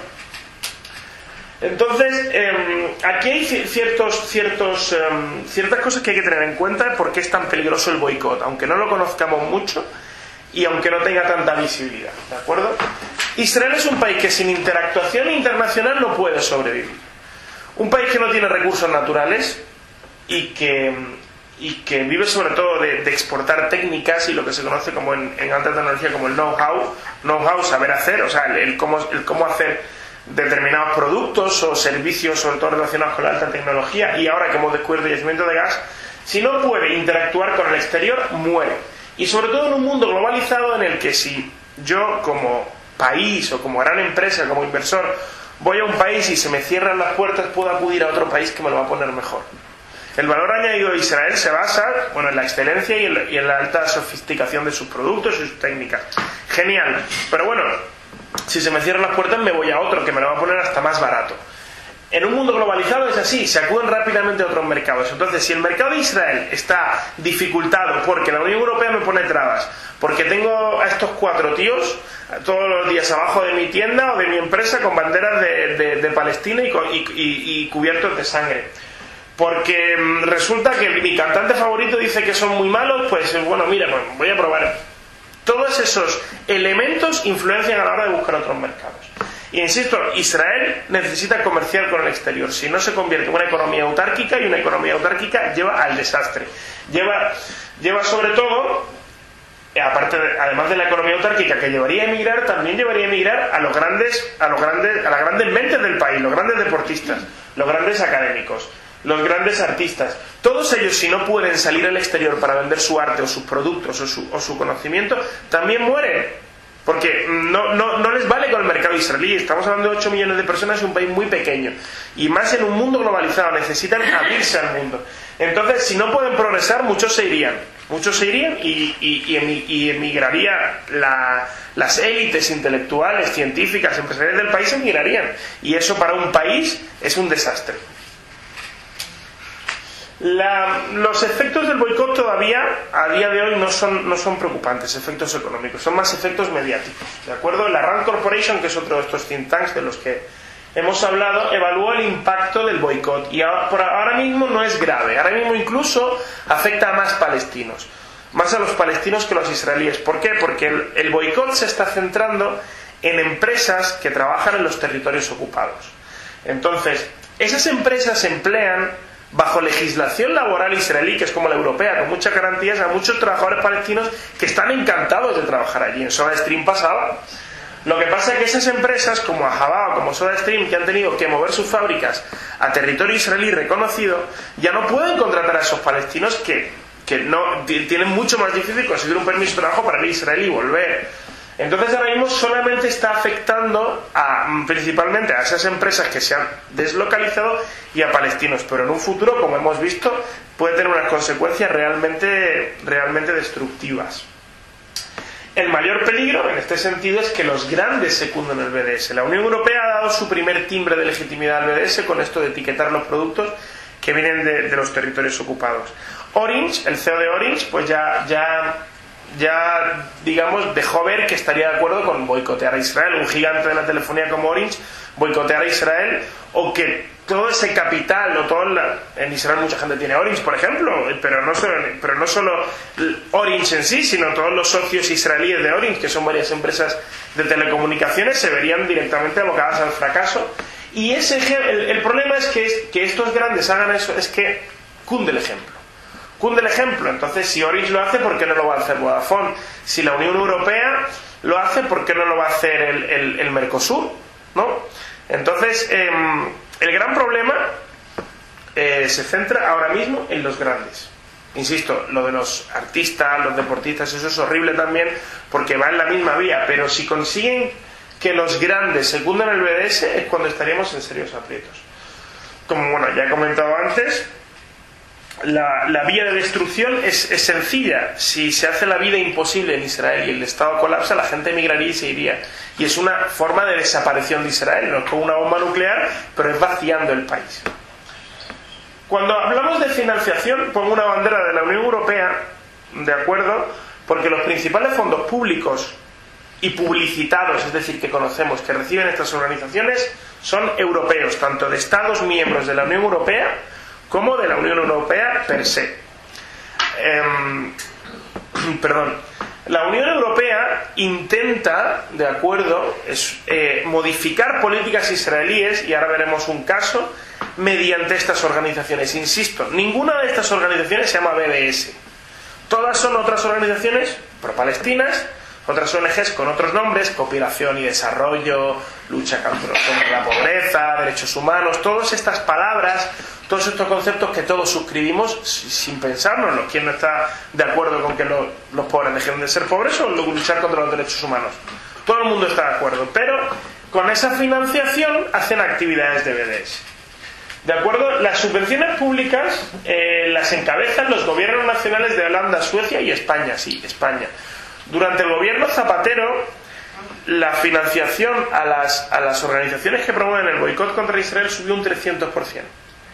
Entonces, eh, aquí hay ciertos, ciertos, eh, ciertas cosas que hay que tener en cuenta por qué es tan peligroso el boicot, aunque no lo conozcamos mucho y aunque no tenga tanta visibilidad, ¿de acuerdo? Israel es un país que sin interactuación internacional no puede sobrevivir. Un país que no tiene recursos naturales y que, y que vive sobre todo de, de exportar técnicas y lo que se conoce como en, en alta tecnología como el know-how, know-how, saber hacer, o sea, el, el, cómo, el cómo hacer determinados productos o servicios, sobre todo relacionados con la alta tecnología, y ahora que hemos descubierto el yacimiento de gas, si no puede interactuar con el exterior, muere. Y sobre todo en un mundo globalizado en el que si yo como país o como gran empresa, como inversor, voy a un país y se me cierran las puertas, puedo acudir a otro país que me lo va a poner mejor. El valor añadido de Israel se basa, bueno, en la excelencia y en la, y en la alta sofisticación de sus productos y sus técnicas. Genial. Pero bueno, si se me cierran las puertas me voy a otro que me lo va a poner hasta más barato. En un mundo globalizado es así, se acuden rápidamente a otros mercados. Entonces, si el mercado de Israel está dificultado porque la Unión Europea me pone trabas, porque tengo a estos cuatro tíos todos los días abajo de mi tienda o de mi empresa con banderas de, de, de Palestina y, y, y, y cubiertos de sangre, porque resulta que mi cantante favorito dice que son muy malos, pues bueno, mira, pues voy a probar. Todos esos elementos influencian a la hora de buscar otros mercados. Y insisto, Israel necesita comerciar con el exterior. Si no, se convierte en una economía autárquica, y una economía autárquica lleva al desastre. Lleva, lleva sobre todo, aparte de, además de la economía autárquica que llevaría a emigrar, también llevaría a emigrar a los grandes, a los grandes, a las grandes mentes del país, los grandes deportistas, los grandes académicos, los grandes artistas. Todos ellos, si no pueden salir al exterior para vender su arte o sus productos o su, o su conocimiento, también mueren. Porque no, no, no les vale con el mercado israelí. Estamos hablando de ocho millones de personas en un país muy pequeño. Y más en un mundo globalizado. Necesitan abrirse al mundo. Entonces, si no pueden progresar, muchos se irían. Muchos se irían y, y, y, y emigraría la, las élites intelectuales, científicas, empresariales del país emigrarían. Y eso para un país es un desastre. La, los efectos del boicot todavía a día de hoy no son, no son preocupantes, efectos económicos, son más efectos mediáticos, ¿de acuerdo? La Rand Corporation, que es otro de estos think tanks de los que hemos hablado, evaluó el impacto del boicot y ahora, por ahora mismo no es grave, ahora mismo incluso afecta a más palestinos, más a los palestinos que a los israelíes. ¿Por qué? Porque el, el boicot se está centrando en empresas que trabajan en los territorios ocupados. Entonces, esas empresas emplean bajo legislación laboral israelí, que es como la europea, con muchas garantías, a muchos trabajadores palestinos que están encantados de trabajar allí. En SodaStream pasaba. Lo que pasa es que esas empresas, como Ahava o como SodaStream, que han tenido que mover sus fábricas a territorio israelí reconocido, ya no pueden contratar a esos palestinos que, que no tienen mucho más difícil conseguir un permiso de trabajo para ir a Israel y volver. Entonces ahora mismo solamente está afectando a, principalmente a esas empresas que se han deslocalizado y a palestinos, pero en un futuro, como hemos visto, puede tener unas consecuencias realmente, realmente destructivas. El mayor peligro en este sentido es que los grandes secunden el B D S. La Unión Europea ha dado su primer timbre de legitimidad al B D S con esto de etiquetar los productos que vienen de, de los territorios ocupados. Orange, el C E O de Orange, pues ya... ya ya, digamos, dejó ver que estaría de acuerdo con boicotear a Israel, un gigante de la telefonía como Orange, boicotear a Israel, o que todo ese capital, o todo la, en Israel mucha gente tiene Orange, por ejemplo, pero no, solo, pero no solo Orange en sí, sino todos los socios israelíes de Orange, que son varias empresas de telecomunicaciones, se verían directamente abocadas al fracaso. Y ese, el, el problema es que, es que estos grandes hagan eso, es que cunde el ejemplo. Cunde el ejemplo. Entonces, si Orange lo hace, ¿por qué no lo va a hacer Vodafone? Si la Unión Europea lo hace, ¿por qué no lo va a hacer el, el, el Mercosur? ¿No? Entonces, eh, el gran problema eh, se centra ahora mismo en los grandes. Insisto, lo de los artistas, los deportistas, eso es horrible también, porque va en la misma vía, pero si consiguen que los grandes secunden el B D S, es cuando estaríamos en serios aprietos. Como, bueno, ya he comentado antes, La, la vía de destrucción es, es sencilla. Si se hace la vida imposible en Israel y el Estado colapsa, la gente emigraría y se iría. Y es una forma de desaparición de Israel, no es como una bomba nuclear, pero es vaciando el país. Cuando hablamos de financiación, pongo una bandera de la Unión Europea, de acuerdo, porque los principales fondos públicos y publicitados, es decir, que conocemos, que reciben estas organizaciones, son europeos, tanto de Estados miembros de la Unión Europea como de la Unión Europea per se. Eh, perdón. La Unión Europea intenta, de acuerdo, es, eh, modificar políticas israelíes, y ahora veremos un caso, mediante estas organizaciones. Insisto, ninguna de estas organizaciones se llama B D S. Todas son otras organizaciones pro-palestinas, otras O N Ges con otros nombres: cooperación y desarrollo, lucha contra la pobreza, derechos humanos, todas estas palabras, todos estos conceptos que todos suscribimos sin pensárnoslo. ¿Quién no está de acuerdo con que los, los pobres dejen de ser pobres o luchar contra los derechos humanos? Todo el mundo está de acuerdo, pero con esa financiación hacen actividades de B D S. ¿De acuerdo? Las subvenciones públicas eh, las encabezan los gobiernos nacionales de Holanda, Suecia y España. Sí, España. Durante el gobierno Zapatero, la financiación a las, a las organizaciones que promueven el boicot contra Israel subió un trescientos por ciento.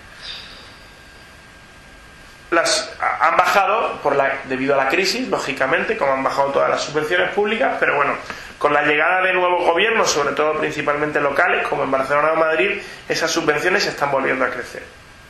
Las han bajado por la, debido a la crisis, lógicamente, como han bajado todas las subvenciones públicas, pero bueno, con la llegada de nuevos gobiernos, sobre todo principalmente locales, como en Barcelona o Madrid, esas subvenciones se están volviendo a crecer.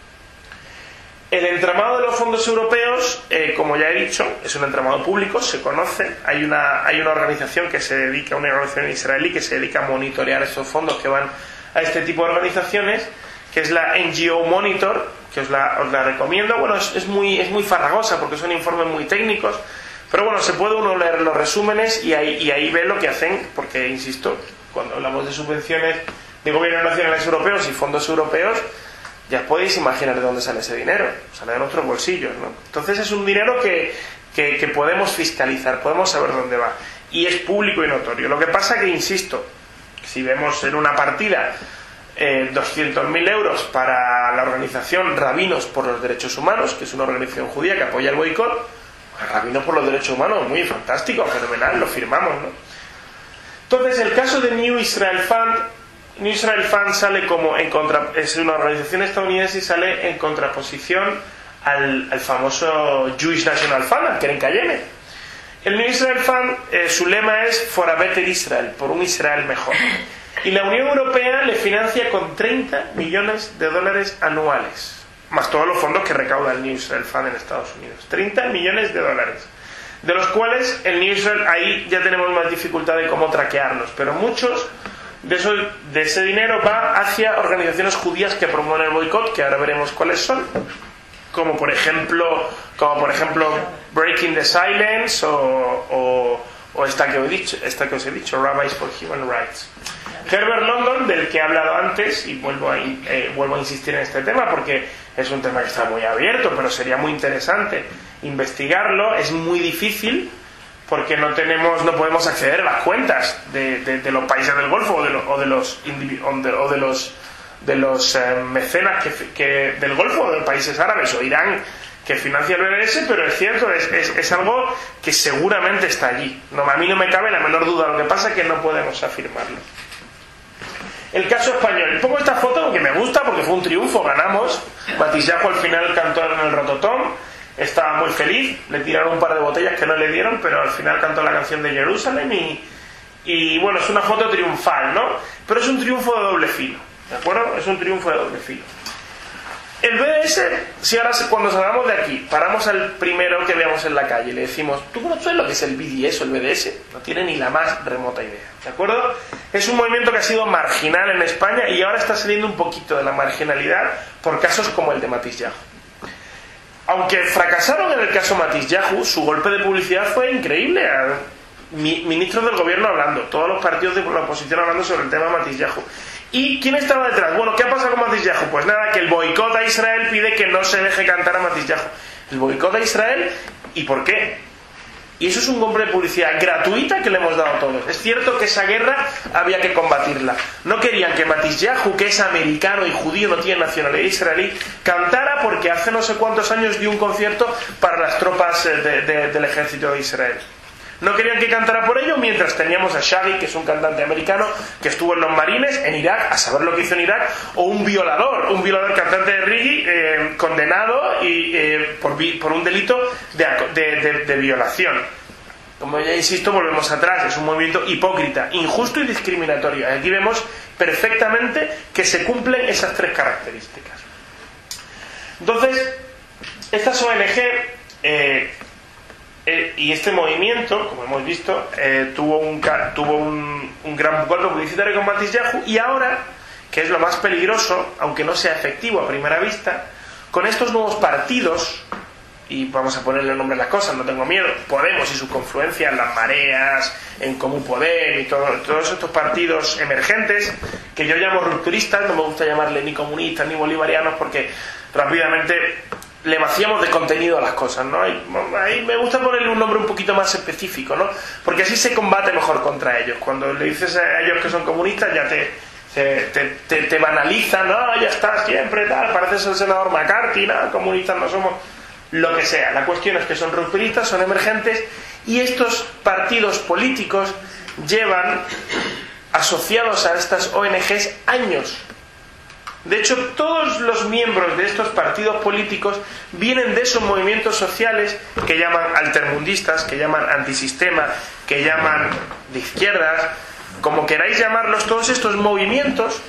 El entramado de los fondos europeos, eh, como ya he dicho, es un entramado público, se conoce. Hay una, hay una organización que se dedica, una organización israelí que se dedica a monitorear esos fondos que van a este tipo de organizaciones, que es la N G O Monitor, que os la, os la recomiendo. Bueno, es, es, muy, es muy farragosa porque son informes muy técnicos, pero bueno, se puede uno leer los resúmenes y ahí, y ahí ve lo que hacen, porque, insisto, cuando hablamos de subvenciones de gobiernos nacionales europeos y fondos europeos, ya podéis imaginar de dónde sale ese dinero. Sale de nuestros bolsillos, ¿no? Entonces es un dinero que, que, que podemos fiscalizar, podemos saber dónde va, y es público y notorio. Lo que pasa que, insisto, si vemos en una partida eh, doscientos mil euros para la organización Rabinos por los Derechos Humanos, que es una organización judía que apoya el boicot, Rabinos por los Derechos Humanos, muy fantástico, fenomenal, lo firmamos, ¿no? Entonces, el caso de New Israel Fund, New Israel Fund sale como en contra, es una organización estadounidense y sale en contraposición al, al famoso Jewish National Fund, al Keren Kayeme. El New Israel Fund, eh, su lema es For a Better Israel, por un Israel mejor. Y la Unión Europea le financia con treinta millones de dólares anuales, más todos los fondos que recauda el New Israel Fund en Estados Unidos. treinta millones de dólares, de los cuales el New Israel, ahí ya tenemos más dificultad de cómo traquearlos, pero muchos de, eso, de ese dinero va hacia organizaciones judías que promueven el boicot, que ahora veremos cuáles son, como por ejemplo, como por ejemplo Breaking the Silence o, o, o esta, que os he dicho, esta que os he dicho, Rabbis for Human Rights. Herbert London, del que he hablado antes, y vuelvo a, eh, vuelvo a insistir en este tema porque es un tema que está muy abierto, pero sería muy interesante investigarlo. Es muy difícil porque no tenemos, no podemos acceder a las cuentas de, de, de los países del Golfo o de, lo, o de los o de, o de los de los eh, mecenas que, que del Golfo o de los países árabes o Irán que financia el B D S, pero es cierto, es, es, es algo que seguramente está allí. No, a mí no me cabe la menor duda, lo que pasa es que no podemos afirmarlo. El caso español. Pongo esta foto porque me gusta, porque fue un triunfo, ganamos. Matisyahu al final cantó en el Rototom, estaba muy feliz, le tiraron un par de botellas que no le dieron, pero al final cantó la canción de Jerusalén y, y bueno, es una foto triunfal, ¿no? Pero es un triunfo de doble filo, ¿de acuerdo? Es un triunfo de doble filo. El B D S, si ahora cuando salgamos de aquí, paramos al primero que veamos en la calle y le decimos, ¿tú conoces lo que es el B D S o el B D S? No tiene ni la más remota idea, ¿de acuerdo? Es un movimiento que ha sido marginal en España y ahora está saliendo un poquito de la marginalidad por casos como el de Matisyahu. Aunque fracasaron en el caso Matisyahu, su golpe de publicidad fue increíble. Ministros del gobierno hablando, todos los partidos de la oposición hablando sobre el tema Matisyahu. ¿Y quién estaba detrás? Bueno, ¿qué ha pasado con Matisyahu? Pues nada, que el boicot a Israel pide que no se deje cantar a Matisyahu. El boicot a Israel, ¿y por qué? Y eso es un golpe de publicidad gratuita que le hemos dado a todos. Es cierto que esa guerra había que combatirla. No querían que Matisyahu, que es americano y judío, no tiene nacionalidad israelí, cantara porque hace no sé cuántos años dio un concierto para las tropas de, de, del ejército de Israel. No querían que cantara por ello, mientras teníamos a Shaggy, que es un cantante americano que estuvo en los Marines, en Irak, a saber lo que hizo en Irak, o un violador, un violador cantante de reggae eh, condenado y, eh, por, por un delito de, de, de, de violación. Como ya insisto, volvemos atrás, es un movimiento hipócrita, injusto y discriminatorio. Aquí vemos perfectamente que se cumplen esas tres características. Entonces, estas O N G... Eh, Eh, y este movimiento, como hemos visto, eh, tuvo, un, tuvo un, un gran golpe publicitario con Matisyahu, y ahora, que es lo más peligroso, aunque no sea efectivo a primera vista, con estos nuevos partidos, y vamos a ponerle nombre a las cosas, no tengo miedo, Podemos y su confluencia en las mareas, en Comú Podem y todo, todos estos partidos emergentes, que yo llamo rupturistas, no me gusta llamarle ni comunistas ni bolivarianos, porque rápidamente le vaciamos de contenido a las cosas, ¿no? Y ahí me gusta ponerle un nombre un poquito más específico, ¿no? Porque así se combate mejor contra ellos. Cuando le dices a ellos que son comunistas, ya te, te, te, te, te banalizan, ¿no? Ya está, siempre tal, pareces el senador McCarthy, ¿no? Comunistas no somos, lo que sea. La cuestión es que son rupturistas, son emergentes, y estos partidos políticos llevan asociados a estas O N Ges años. De hecho, todos los miembros de estos partidos políticos vienen de esos movimientos sociales que llaman altermundistas, que llaman antisistema, que llaman de izquierdas, como queráis llamarlos. Todos estos movimientos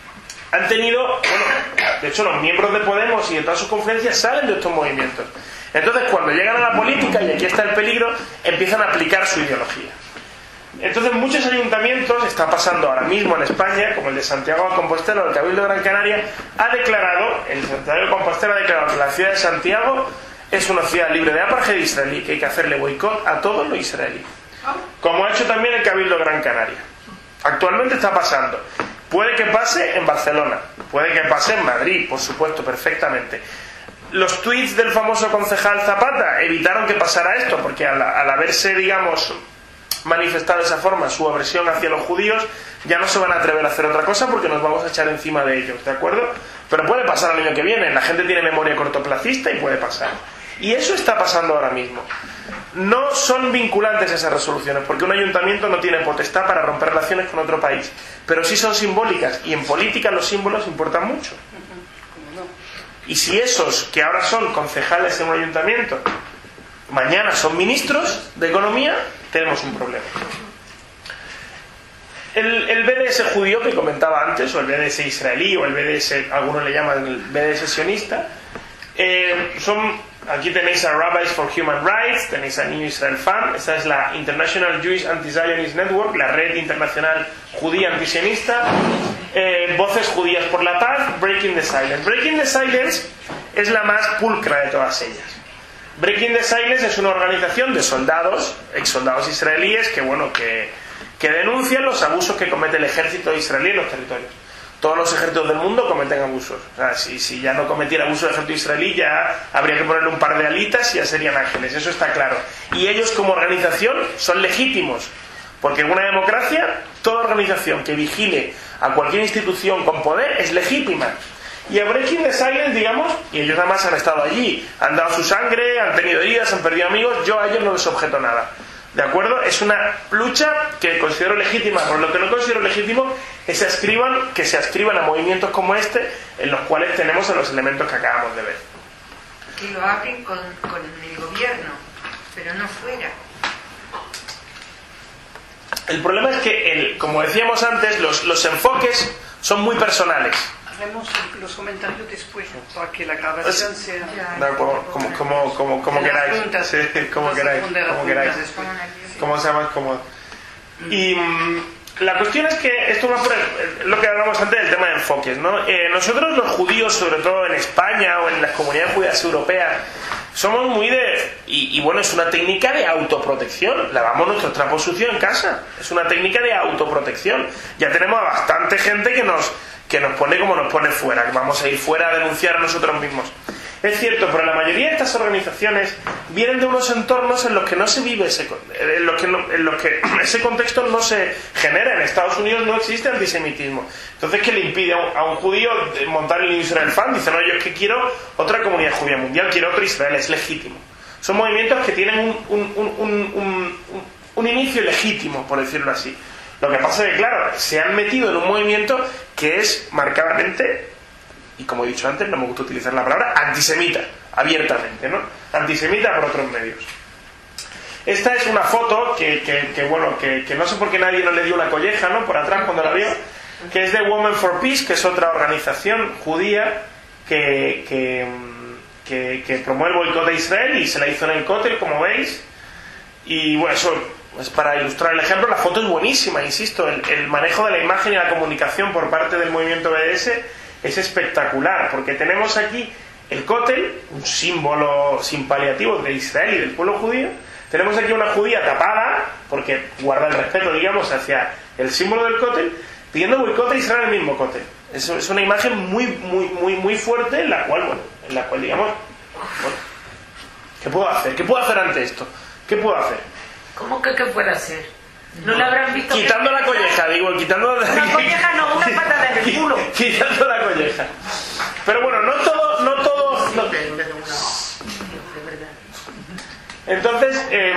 han tenido, bueno, de hecho los miembros de Podemos y de todas sus confluencias salen de estos movimientos. Entonces, cuando llegan a la política, y aquí está el peligro, empiezan a aplicar su ideología. Entonces, muchos ayuntamientos, está pasando ahora mismo en España, como el de Santiago de Compostela o el Cabildo de Gran Canaria, ha declarado, el Santiago de Compostela ha declarado que la ciudad de Santiago es una ciudad libre de apartheid israelí, que hay que hacerle boicot a todo lo israelí. Como ha hecho también el Cabildo de Gran Canaria. Actualmente está pasando. Puede que pase en Barcelona, puede que pase en Madrid, por supuesto, perfectamente. Los tweets del famoso concejal Zapata evitaron que pasara esto, porque al, al haberse, digamos, manifestado de esa forma su aversión hacia los judíos, ya no se van a atrever a hacer otra cosa porque nos vamos a echar encima de ellos, ¿de acuerdo? Pero puede pasar el año que viene, la gente tiene memoria cortoplacista y puede pasar. Y eso está pasando ahora mismo. No son vinculantes esas resoluciones, porque un ayuntamiento no tiene potestad para romper relaciones con otro país, pero sí son simbólicas, y en política los símbolos importan mucho. Y si esos que ahora son concejales en un ayuntamiento mañana son ministros de Economía, tenemos un problema. El, el B D S judío que comentaba antes, o el B D S israelí, o el B D S, algunos le llaman el B D S sionista, eh, son, aquí tenéis a Rabbis for Human Rights, tenéis a New Israel Fund, esta es la International Jewish Anti-Zionist Network, la red internacional judía antisionista, eh, Voces Judías por la Paz, Breaking the Silence. Breaking the Silence es la más pulcra de todas ellas. Breaking the Silence es una organización de soldados, ex soldados israelíes, que bueno, que, que denuncian los abusos que comete el ejército israelí en los territorios. todos los ejércitos del mundo cometen abusos. O sea, si, si ya no cometiera abuso el ejército israelí, ya habría que ponerle un par de alitas y ya serían ángeles, eso está claro. Y ellos como organización son legítimos, porque en una democracia toda organización que vigile a cualquier institución con poder es legítima. Y a Breaking the Silence, digamos, y ellos además han estado allí, han dado su sangre, han tenido heridas, han perdido amigos, yo a ellos no les objeto nada. ¿De acuerdo? Es una lucha que considero legítima. Por lo que no considero legítimo es se ascriban, que se ascriban a movimientos como este, en los cuales tenemos los elementos que acabamos de ver. Que lo hablen con, con el gobierno, pero no fuera. El problema es que, el, como decíamos antes, los, los enfoques son muy personales. Haremos los comentarios después, para que la grabación sea... No, como, como, como, como, como queráis. Puntas, sí, como queráis. Como queráis. Como sea más cómodo. Y mmm, la cuestión es que esto va por el, lo que hablamos antes del tema de enfoques, ¿no? Eh, nosotros los judíos, sobre todo en España o en las comunidades judías europeas, somos muy de... Y, y bueno, es una técnica de autoprotección. Lavamos nuestro trapo sucio en casa. Es una técnica de autoprotección. Ya tenemos a bastante gente que nos... que nos pone como nos pone fuera, que vamos a ir fuera a denunciar a nosotros mismos. Es cierto, pero la mayoría de estas organizaciones vienen de unos entornos en los que no se vive ese, en los que, no, en los que ese contexto no se genera. En Estados Unidos no existe antisemitismo. Entonces, ¿qué le impide a un, a un judío montar el Israel Fund? Dice, no, yo es que quiero otra comunidad judía mundial, quiero otro Israel, es legítimo. Son movimientos que tienen un, un, un, un, un, un inicio legítimo, por decirlo así. Lo que pasa es que, claro, se han metido en un movimiento que es marcadamente, y como he dicho antes, no me gusta utilizar la palabra, antisemita, abiertamente, ¿no? Antisemita por otros medios. Esta es una foto que, que, que bueno, que, que no sé por qué nadie no le dio una colleja, ¿no? Por atrás cuando la vio, que es de Women for Peace, que es otra organización judía que, que, que, que promueve el boicot de Israel, y se la hizo en el Kotel, como veis, y bueno, eso... Pues para ilustrar el ejemplo, la foto es buenísima, insisto, el, el manejo de la imagen y la comunicación por parte del movimiento B D S es espectacular, porque tenemos aquí el Kotel, un símbolo sin paliativos de Israel y del pueblo judío. Tenemos aquí una judía tapada, porque guarda el respeto, digamos, hacia el símbolo del Kotel, pidiendo boicot a Israel en el mismo Kotel. Es, es una imagen muy, muy, muy, muy fuerte, en la cual, bueno, en la cual, digamos, bueno, ¿qué puedo hacer? ¿Qué puedo hacer ante esto? ¿Qué puedo hacer? ¿Cómo que qué puede hacer? ¿No le habrán visto? Quitando la colleja, digo, quitando la Una colleja no, una patada en el culo. Quitando la colleja. Pero bueno, no todo, no todo. No. Entonces, eh,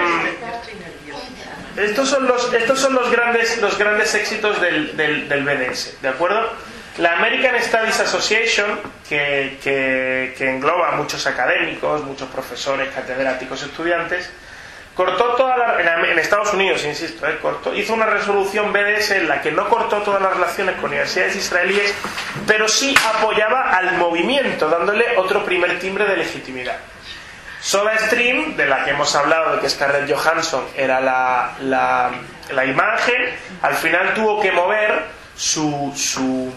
estos son los, estos son los grandes, los grandes éxitos del, del, del B D S, ¿de acuerdo? La American Studies Association, que, que, que engloba a muchos académicos, muchos profesores, catedráticos, estudiantes, cortó toda la, en, en Estados Unidos, insisto, eh, cortó, hizo una resolución B D S en la que no cortó todas las relaciones con universidades israelíes, pero sí apoyaba al movimiento, dándole otro primer timbre de legitimidad. SodaStream, de la que hemos hablado, de que Scarlett Johansson era la, la, la imagen, al final tuvo que mover su, su,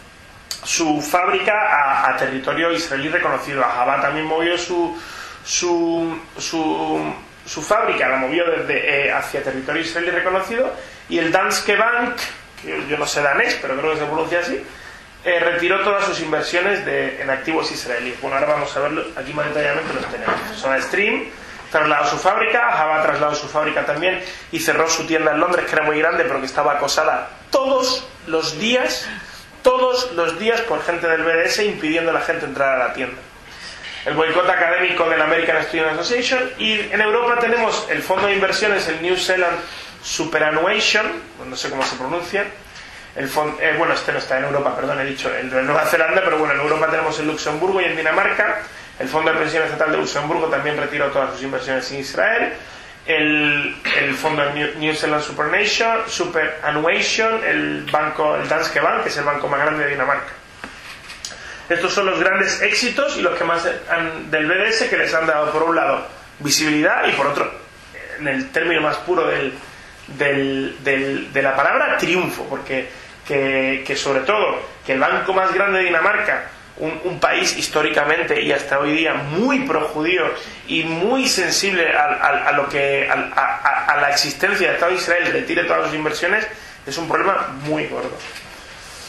su fábrica a, a territorio israelí reconocido. Ahava también movió su su, su su fábrica la movió desde eh, hacia territorio israelí reconocido, y el Danske Bank, que yo no sé danés, pero creo que se pronuncia así, eh, retiró todas sus inversiones de, en activos israelíes. Bueno, ahora vamos a verlo, aquí más detalladamente los tenemos. SodaStream trasladó su fábrica, Ahava trasladó su fábrica también y cerró su tienda en Londres, que era muy grande, pero que estaba acosada todos los días, todos los días por gente del B D S impidiendo a la gente entrar a la tienda. El boicot académico de la American Student Association, y en Europa tenemos el fondo de inversiones, el New Zealand Superannuation, no sé cómo se pronuncia, el fondo, eh, bueno, este no está en Europa, perdón, he dicho el de Nueva Zelanda, pero bueno, en Europa tenemos en Luxemburgo y en Dinamarca. El Fondo de Pensiones Estatal de Luxemburgo también retiró todas sus inversiones en Israel. El, el fondo de New, New Zealand Superannuation, Superannuation, el banco, el Danske Bank, que es el banco más grande de Dinamarca. Estos son los grandes éxitos y los que más han, del B D S, que les han dado, por un lado, visibilidad, y por otro, en el término más puro del, del, del, de la palabra, triunfo, porque que, que sobre todo que el banco más grande de Dinamarca, un, un país históricamente y hasta hoy día muy projudío y muy sensible a, a, a lo que a, a, a la existencia del Estado de Israel, retire todas sus inversiones, es un problema muy gordo.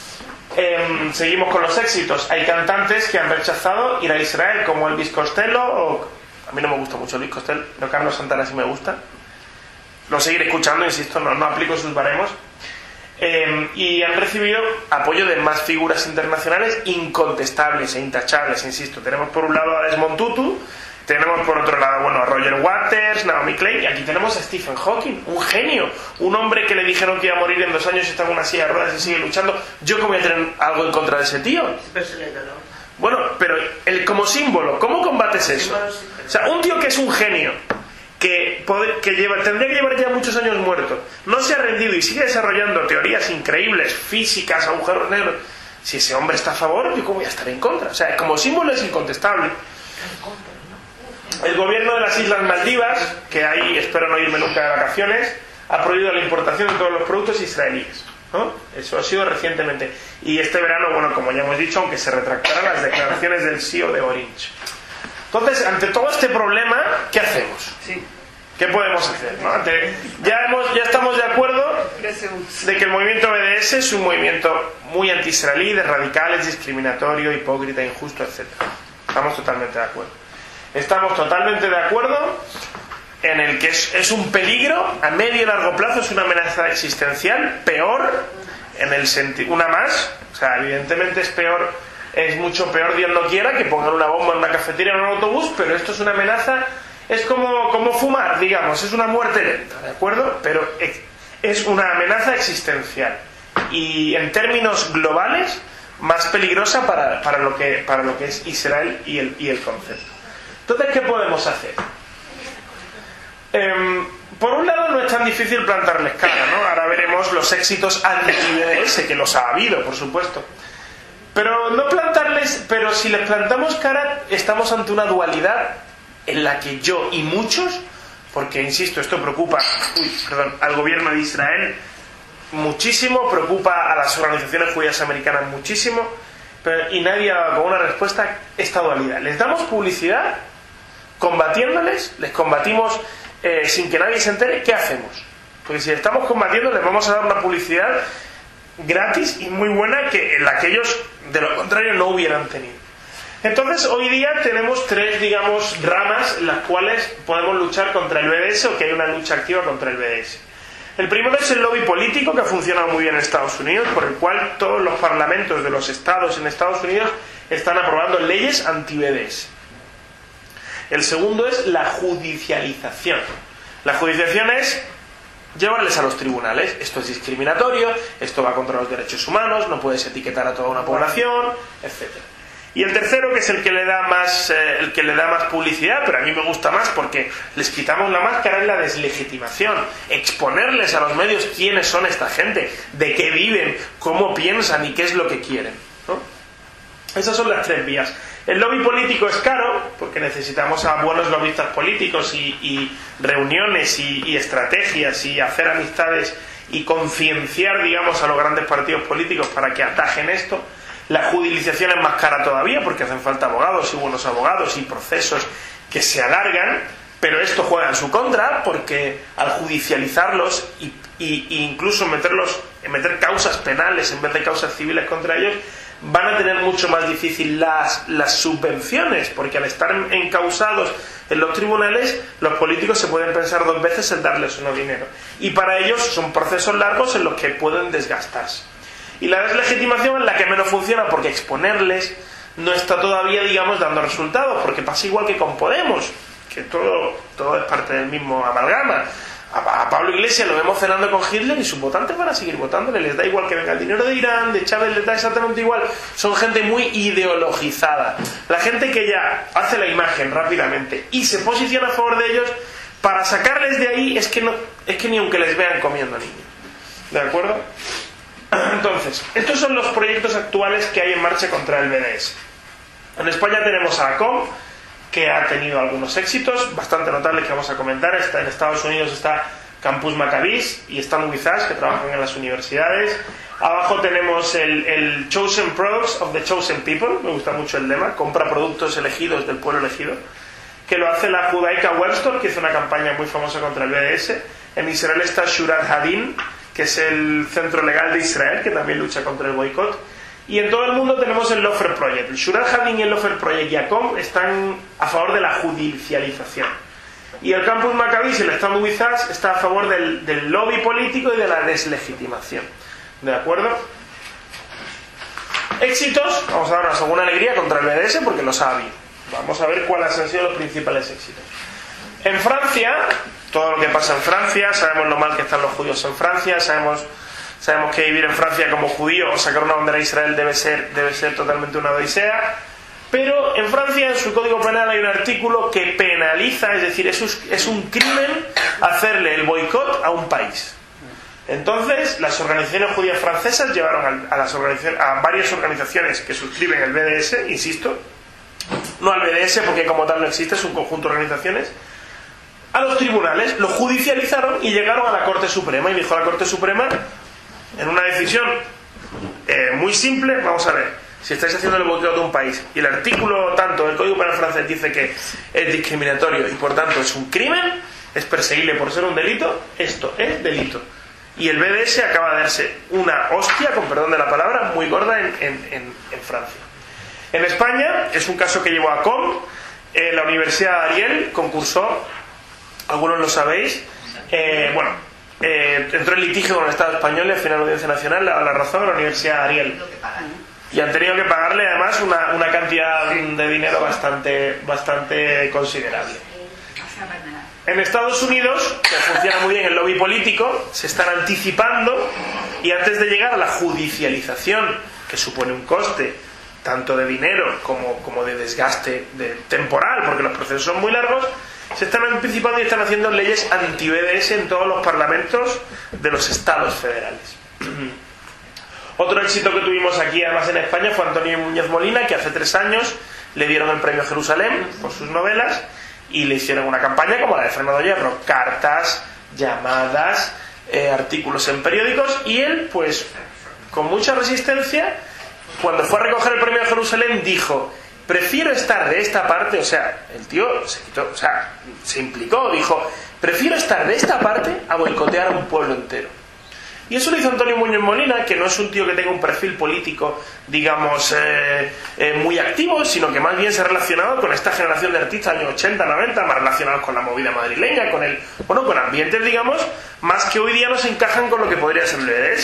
Eh, seguimos con los éxitos. Hay cantantes que han rechazado ir a Israel, como Elvis Costello, o a mí no me gusta mucho Elvis Costello, pero Carlos Santana sí me gusta. Lo seguiré escuchando, insisto, no, no aplico sus baremos. Eh, y han recibido apoyo de más figuras internacionales incontestables e intachables, insisto. Tenemos por un lado a Desmond Tutu, tenemos por otro lado, bueno, a Roger Waters, Naomi Klein, y aquí tenemos a Stephen Hawking, un genio, un hombre que le dijeron que iba a morir en dos años y está en una silla de ruedas y sigue luchando. ¿Yo cómo voy a tener algo en contra de ese tío? Bueno, pero el, como símbolo, ¿cómo combates eso? O sea, un tío que es un genio, que, poder, que lleva, tendría que llevar ya muchos años muerto, no se ha rendido y sigue desarrollando teorías increíbles, físicas, agujeros negros. Si ese hombre está a favor, ¿yo cómo voy a estar en contra? O sea, como símbolo es incontestable. El gobierno de las Islas Maldivas, que ahí espero no irme nunca de vacaciones, ha prohibido la importación de todos los productos israelíes, ¿no? Eso ha sido recientemente. Y este verano, bueno, como ya hemos dicho, aunque se retractaran las declaraciones del C E O de Orange. Entonces, ante todo este problema, ¿qué hacemos? Sí. ¿Qué podemos hacer? ¿No? Ante, ya, hemos, ya estamos de acuerdo de que el movimiento B D S es un movimiento muy anti-israelí, de radicales, discriminatorio, hipócrita, injusto, etcétera. Estamos totalmente de acuerdo. Estamos totalmente de acuerdo en el que es, es un peligro a medio y largo plazo, es una amenaza existencial, peor en el sentido, una más, o sea, evidentemente es peor, es mucho peor, Dios no quiera, que pongan una bomba en una cafetería o en un autobús, pero esto es una amenaza, es como, como fumar, digamos, es una muerte lenta, ¿de acuerdo? Pero es una amenaza existencial y en términos globales más peligrosa para, para, lo, que, para lo que es Israel y el, y el concepto. Entonces, ¿qué podemos hacer? Eh, por un lado, no es tan difícil plantarles cara, ¿no? Ahora veremos los éxitos anti-B D S, que los ha habido, por supuesto. Pero no plantarles, pero si les plantamos cara, estamos ante una dualidad en la que yo y muchos, porque insisto, esto preocupa uy, perdón, al gobierno de Israel muchísimo, preocupa a las organizaciones judías americanas muchísimo, pero, y nadie ha dado con una respuesta esta dualidad. Les damos publicidad combatiéndoles, les combatimos eh, sin que nadie se entere. ¿Qué hacemos? Porque si estamos combatiendo, les vamos a dar una publicidad gratis y muy buena que en la que ellos de lo contrario no hubieran tenido. Entonces hoy día tenemos tres, digamos, ramas en las cuales podemos luchar contra el B D S, o que hay una lucha activa contra el B D S. El primero es el lobby político, que ha funcionado muy bien en Estados Unidos, por el cual todos los parlamentos de los estados en Estados Unidos están aprobando leyes anti-B D S. El segundo es la judicialización. La judicialización es llevarles a los tribunales. Esto es discriminatorio, esto va contra los derechos humanos, no puedes etiquetar a toda una población, etcétera. Y el tercero, que es el que le da más eh, el que le da más publicidad, pero a mí me gusta más porque les quitamos la máscara, es la deslegitimación. Exponerles a los medios quiénes son esta gente, de qué viven, cómo piensan y qué es lo que quieren, ¿no? Esas son las tres vías. El lobby político es caro, porque necesitamos a buenos lobistas políticos y, y reuniones y, y estrategias y hacer amistades y concienciar, digamos, a los grandes partidos políticos para que atajen esto. La judicialización es más cara todavía, porque hacen falta abogados y buenos abogados y procesos que se alargan, pero esto juega en su contra, porque al judicializarlos y, y, y incluso meterlos, meter causas penales en vez de causas civiles contra ellos, van a tener mucho más difícil las, las subvenciones, porque al estar encausados en los tribunales, los políticos se pueden pensar dos veces en darles o no dinero. Y para ellos son procesos largos en los que pueden desgastarse. Y la deslegitimación es la que menos funciona, porque exponerles no está todavía, digamos, dando resultados, porque pasa igual que con Podemos, que todo, todo es parte del mismo amalgama. A Pablo Iglesias lo vemos cenando con Hitler y sus votantes van a seguir votándole, les da igual que venga el dinero de Irán, de Chávez les da exactamente igual. Son gente muy ideologizada, la gente que ya hace la imagen rápidamente y se posiciona a favor de ellos. Para sacarles de ahí es que, no, es que ni aunque les vean comiendo niños, ¿de acuerdo? Entonces, estos son los proyectos actuales que hay en marcha contra el B D S. En España tenemos a ACOM, que ha tenido algunos éxitos bastante notables que vamos a comentar. Está, en Estados Unidos está Campus Maccabís y Stand With Us, que trabajan en las universidades. Abajo tenemos el, el Chosen Products of the Chosen People, me gusta mucho el lema, compra productos elegidos del pueblo elegido, que lo hace la Judaica Wellstone, que hizo una campaña muy famosa contra el B D S. En Israel está Shurat Hadin, que es el centro legal de Israel, que también lucha contra el boicot. Y en todo el mundo tenemos el Lawfare Project. El Shura al-Hadin y el Lawfare Project y ACOM están a favor de la judicialización. Y el Campus Maccabís y el Stand With Us está a favor del, del lobby político y de la deslegitimación. ¿De acuerdo? Éxitos. Vamos a darnos alguna alegría contra el B D S porque los ha habido. Vamos a ver cuáles han sido los principales éxitos. En Francia, todo lo que pasa en Francia, sabemos lo mal que están los judíos en Francia, sabemos... Sabemos que vivir en Francia como judío o sacar una bandera de Israel debe ser, debe ser totalmente una odisea. Pero en Francia, en su código penal, hay un artículo que penaliza, es decir, es un, es un crimen hacerle el boicot a un país. Entonces, las organizaciones judías francesas llevaron a, las organizaciones, a varias organizaciones que suscriben el B D S, insisto, no al B D S porque como tal no existe, es un conjunto de organizaciones, a los tribunales, lo judicializaron y llegaron a la Corte Suprema. Y dijo la Corte Suprema, en una decisión eh, muy simple, vamos a ver, si estáis haciendo el boicot de un país y el artículo tanto del Código Penal francés dice que es discriminatorio y por tanto es un crimen, es perseguible por ser un delito, esto es delito. Y el B D S acaba de darse una hostia, con perdón de la palabra, muy gorda en, en, en, en Francia. En España es un caso que llevó a ACOM, eh, la Universidad de Ariel concursó, algunos lo sabéis, eh, bueno, Eh, entró en litigio con el Estado español y al final la Audiencia Nacional le ha dado la razón a la Universidad de Ariel. Y han tenido que pagarle además una, una cantidad de dinero bastante, bastante considerable. En Estados Unidos, que funciona muy bien el lobby político, se están anticipando y antes de llegar a la judicialización, que supone un coste tanto de dinero como, como de desgaste de, temporal, porque los procesos son muy largos, se están anticipando y están haciendo leyes anti-B D S en todos los parlamentos de los estados federales. Otro éxito que tuvimos aquí, además en España, fue Antonio Muñoz Molina, que hace tres años le dieron el premio Jerusalén por sus novelas y le hicieron una campaña como la de Fernando Hierro, cartas, llamadas, eh, artículos en periódicos, y él, pues, con mucha resistencia, cuando fue a recoger el premio Jerusalén, dijo: prefiero estar de esta parte, o sea, el tío se quitó, o sea, se implicó, dijo, prefiero estar de esta parte a boicotear a un pueblo entero. Y eso lo hizo Antonio Muñoz Molina, que no es un tío que tenga un perfil político, digamos, eh, eh, muy activo, sino que más bien se ha relacionado con esta generación de artistas años ochenta, noventa, más relacionados con la movida madrileña, con el, bueno, con ambientes, digamos, más que hoy día no se encajan con lo que podría ser el B D S.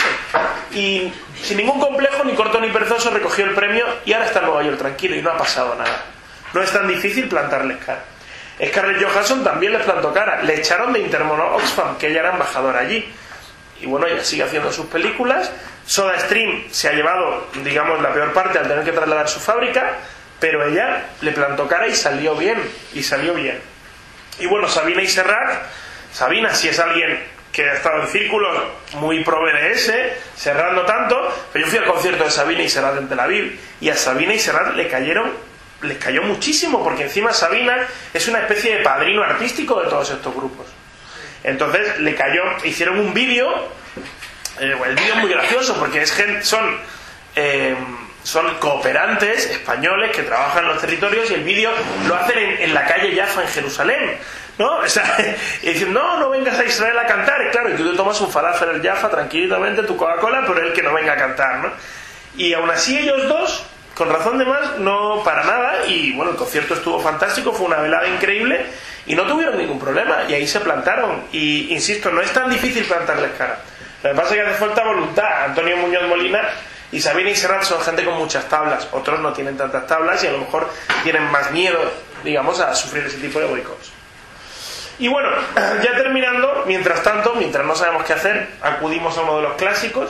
Y sin ningún complejo, ni corto ni perezoso, recogió el premio y ahora está en Nueva York tranquilo y no ha pasado nada. No es tan difícil plantarles cara. Scarlett Johansson también les plantó cara. Le echaron de Intermon Oxfam, que ella era embajadora allí. Y bueno, ella sigue haciendo sus películas. Soda Stream se ha llevado, digamos, la peor parte al tener que trasladar su fábrica, pero ella le plantó cara y salió bien, y salió bien. Y bueno, Sabina y Serrat, Sabina sí es alguien que ha estado en círculos muy pro B D S, Serrat no tanto, pero yo fui al concierto de Sabina y Serrat en Tel Aviv, y a Sabina y Serrat le cayeron, les cayó muchísimo, porque encima Sabina es una especie de padrino artístico de todos estos grupos. Entonces le cayó, hicieron un vídeo, eh, el vídeo es muy gracioso porque es gente, son eh, son cooperantes españoles que trabajan en los territorios y el vídeo lo hacen en, en la calle Jaffa en Jerusalén, ¿no? O sea, y dicen, no, no vengas a Israel a cantar, y claro, y tú te tomas un falafel el Jaffa tranquilamente, tu Coca-Cola, pero él que no venga a cantar, ¿no? Y aún así ellos dos, con razón de más, no para nada, y bueno, el concierto estuvo fantástico, fue una velada increíble y no tuvieron ningún problema, y ahí se plantaron. Y insisto, no es tan difícil plantarles cara. Lo que pasa es que hace falta voluntad. Antonio Muñoz Molina y Sabina y Serrat son gente con muchas tablas, otros no tienen tantas tablas y a lo mejor tienen más miedo, digamos, a sufrir ese tipo de boicots. Y bueno, ya terminando, mientras tanto, mientras no sabemos qué hacer, acudimos a uno de los clásicos,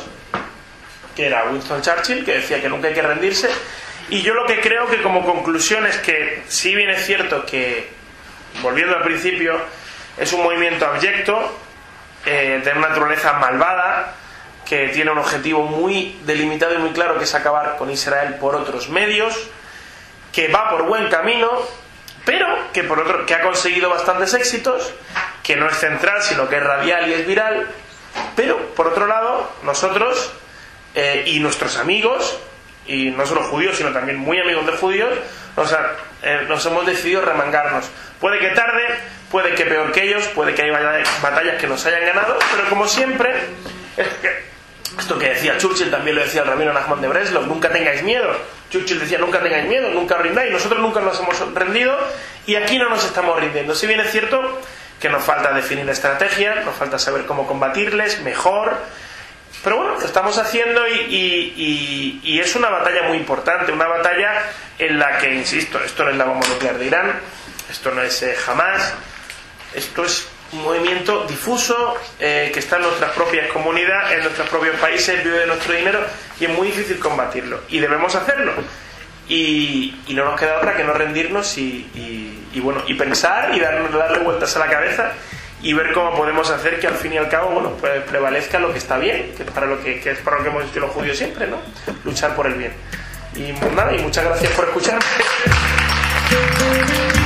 que era Winston Churchill, que decía que nunca hay que rendirse. Y yo lo que creo que como conclusión es que si bien es cierto que, volviendo al principio, es un movimiento abyecto, eh, de una naturaleza malvada, que tiene un objetivo muy delimitado y muy claro, que es acabar con Israel por otros medios, que va por buen camino, pero que por otro que ha conseguido bastantes éxitos, que no es central sino que es radial y es viral, pero por otro lado nosotros eh, y nuestros amigos, y no solo judíos sino también muy amigos de judíos, nos, ha, eh, nos hemos decidido remangarnos. Puede que tarde, puede que peor que ellos, puede que haya batallas que nos hayan ganado, pero como siempre es que Esto que decía Churchill también lo decía el rabino Nachman de Breslov, nunca tengáis miedo. Churchill decía nunca tengáis miedo, nunca os rindáis. Nosotros nunca nos hemos rendido y aquí no nos estamos rindiendo. Si bien es cierto que nos falta definir estrategia, nos falta saber cómo combatirles mejor, pero bueno, lo estamos haciendo y, y, y, y es una batalla muy importante, una batalla en la que, insisto, esto no es la bomba nuclear de Irán, esto no es eh, Hamas, esto es un movimiento difuso eh, que está en nuestras propias comunidades, en nuestros propios países, vive de nuestro dinero y es muy difícil combatirlo y debemos hacerlo y, y no nos queda otra que no rendirnos y, y, y bueno y pensar y darnos, darle vueltas a la cabeza y ver cómo podemos hacer que al fin y al cabo bueno pues prevalezca lo que está bien, que es para lo que, que es para lo que hemos hecho los judíos siempre, ¿no? Luchar por el bien. Y nada, y muchas gracias por escucharme.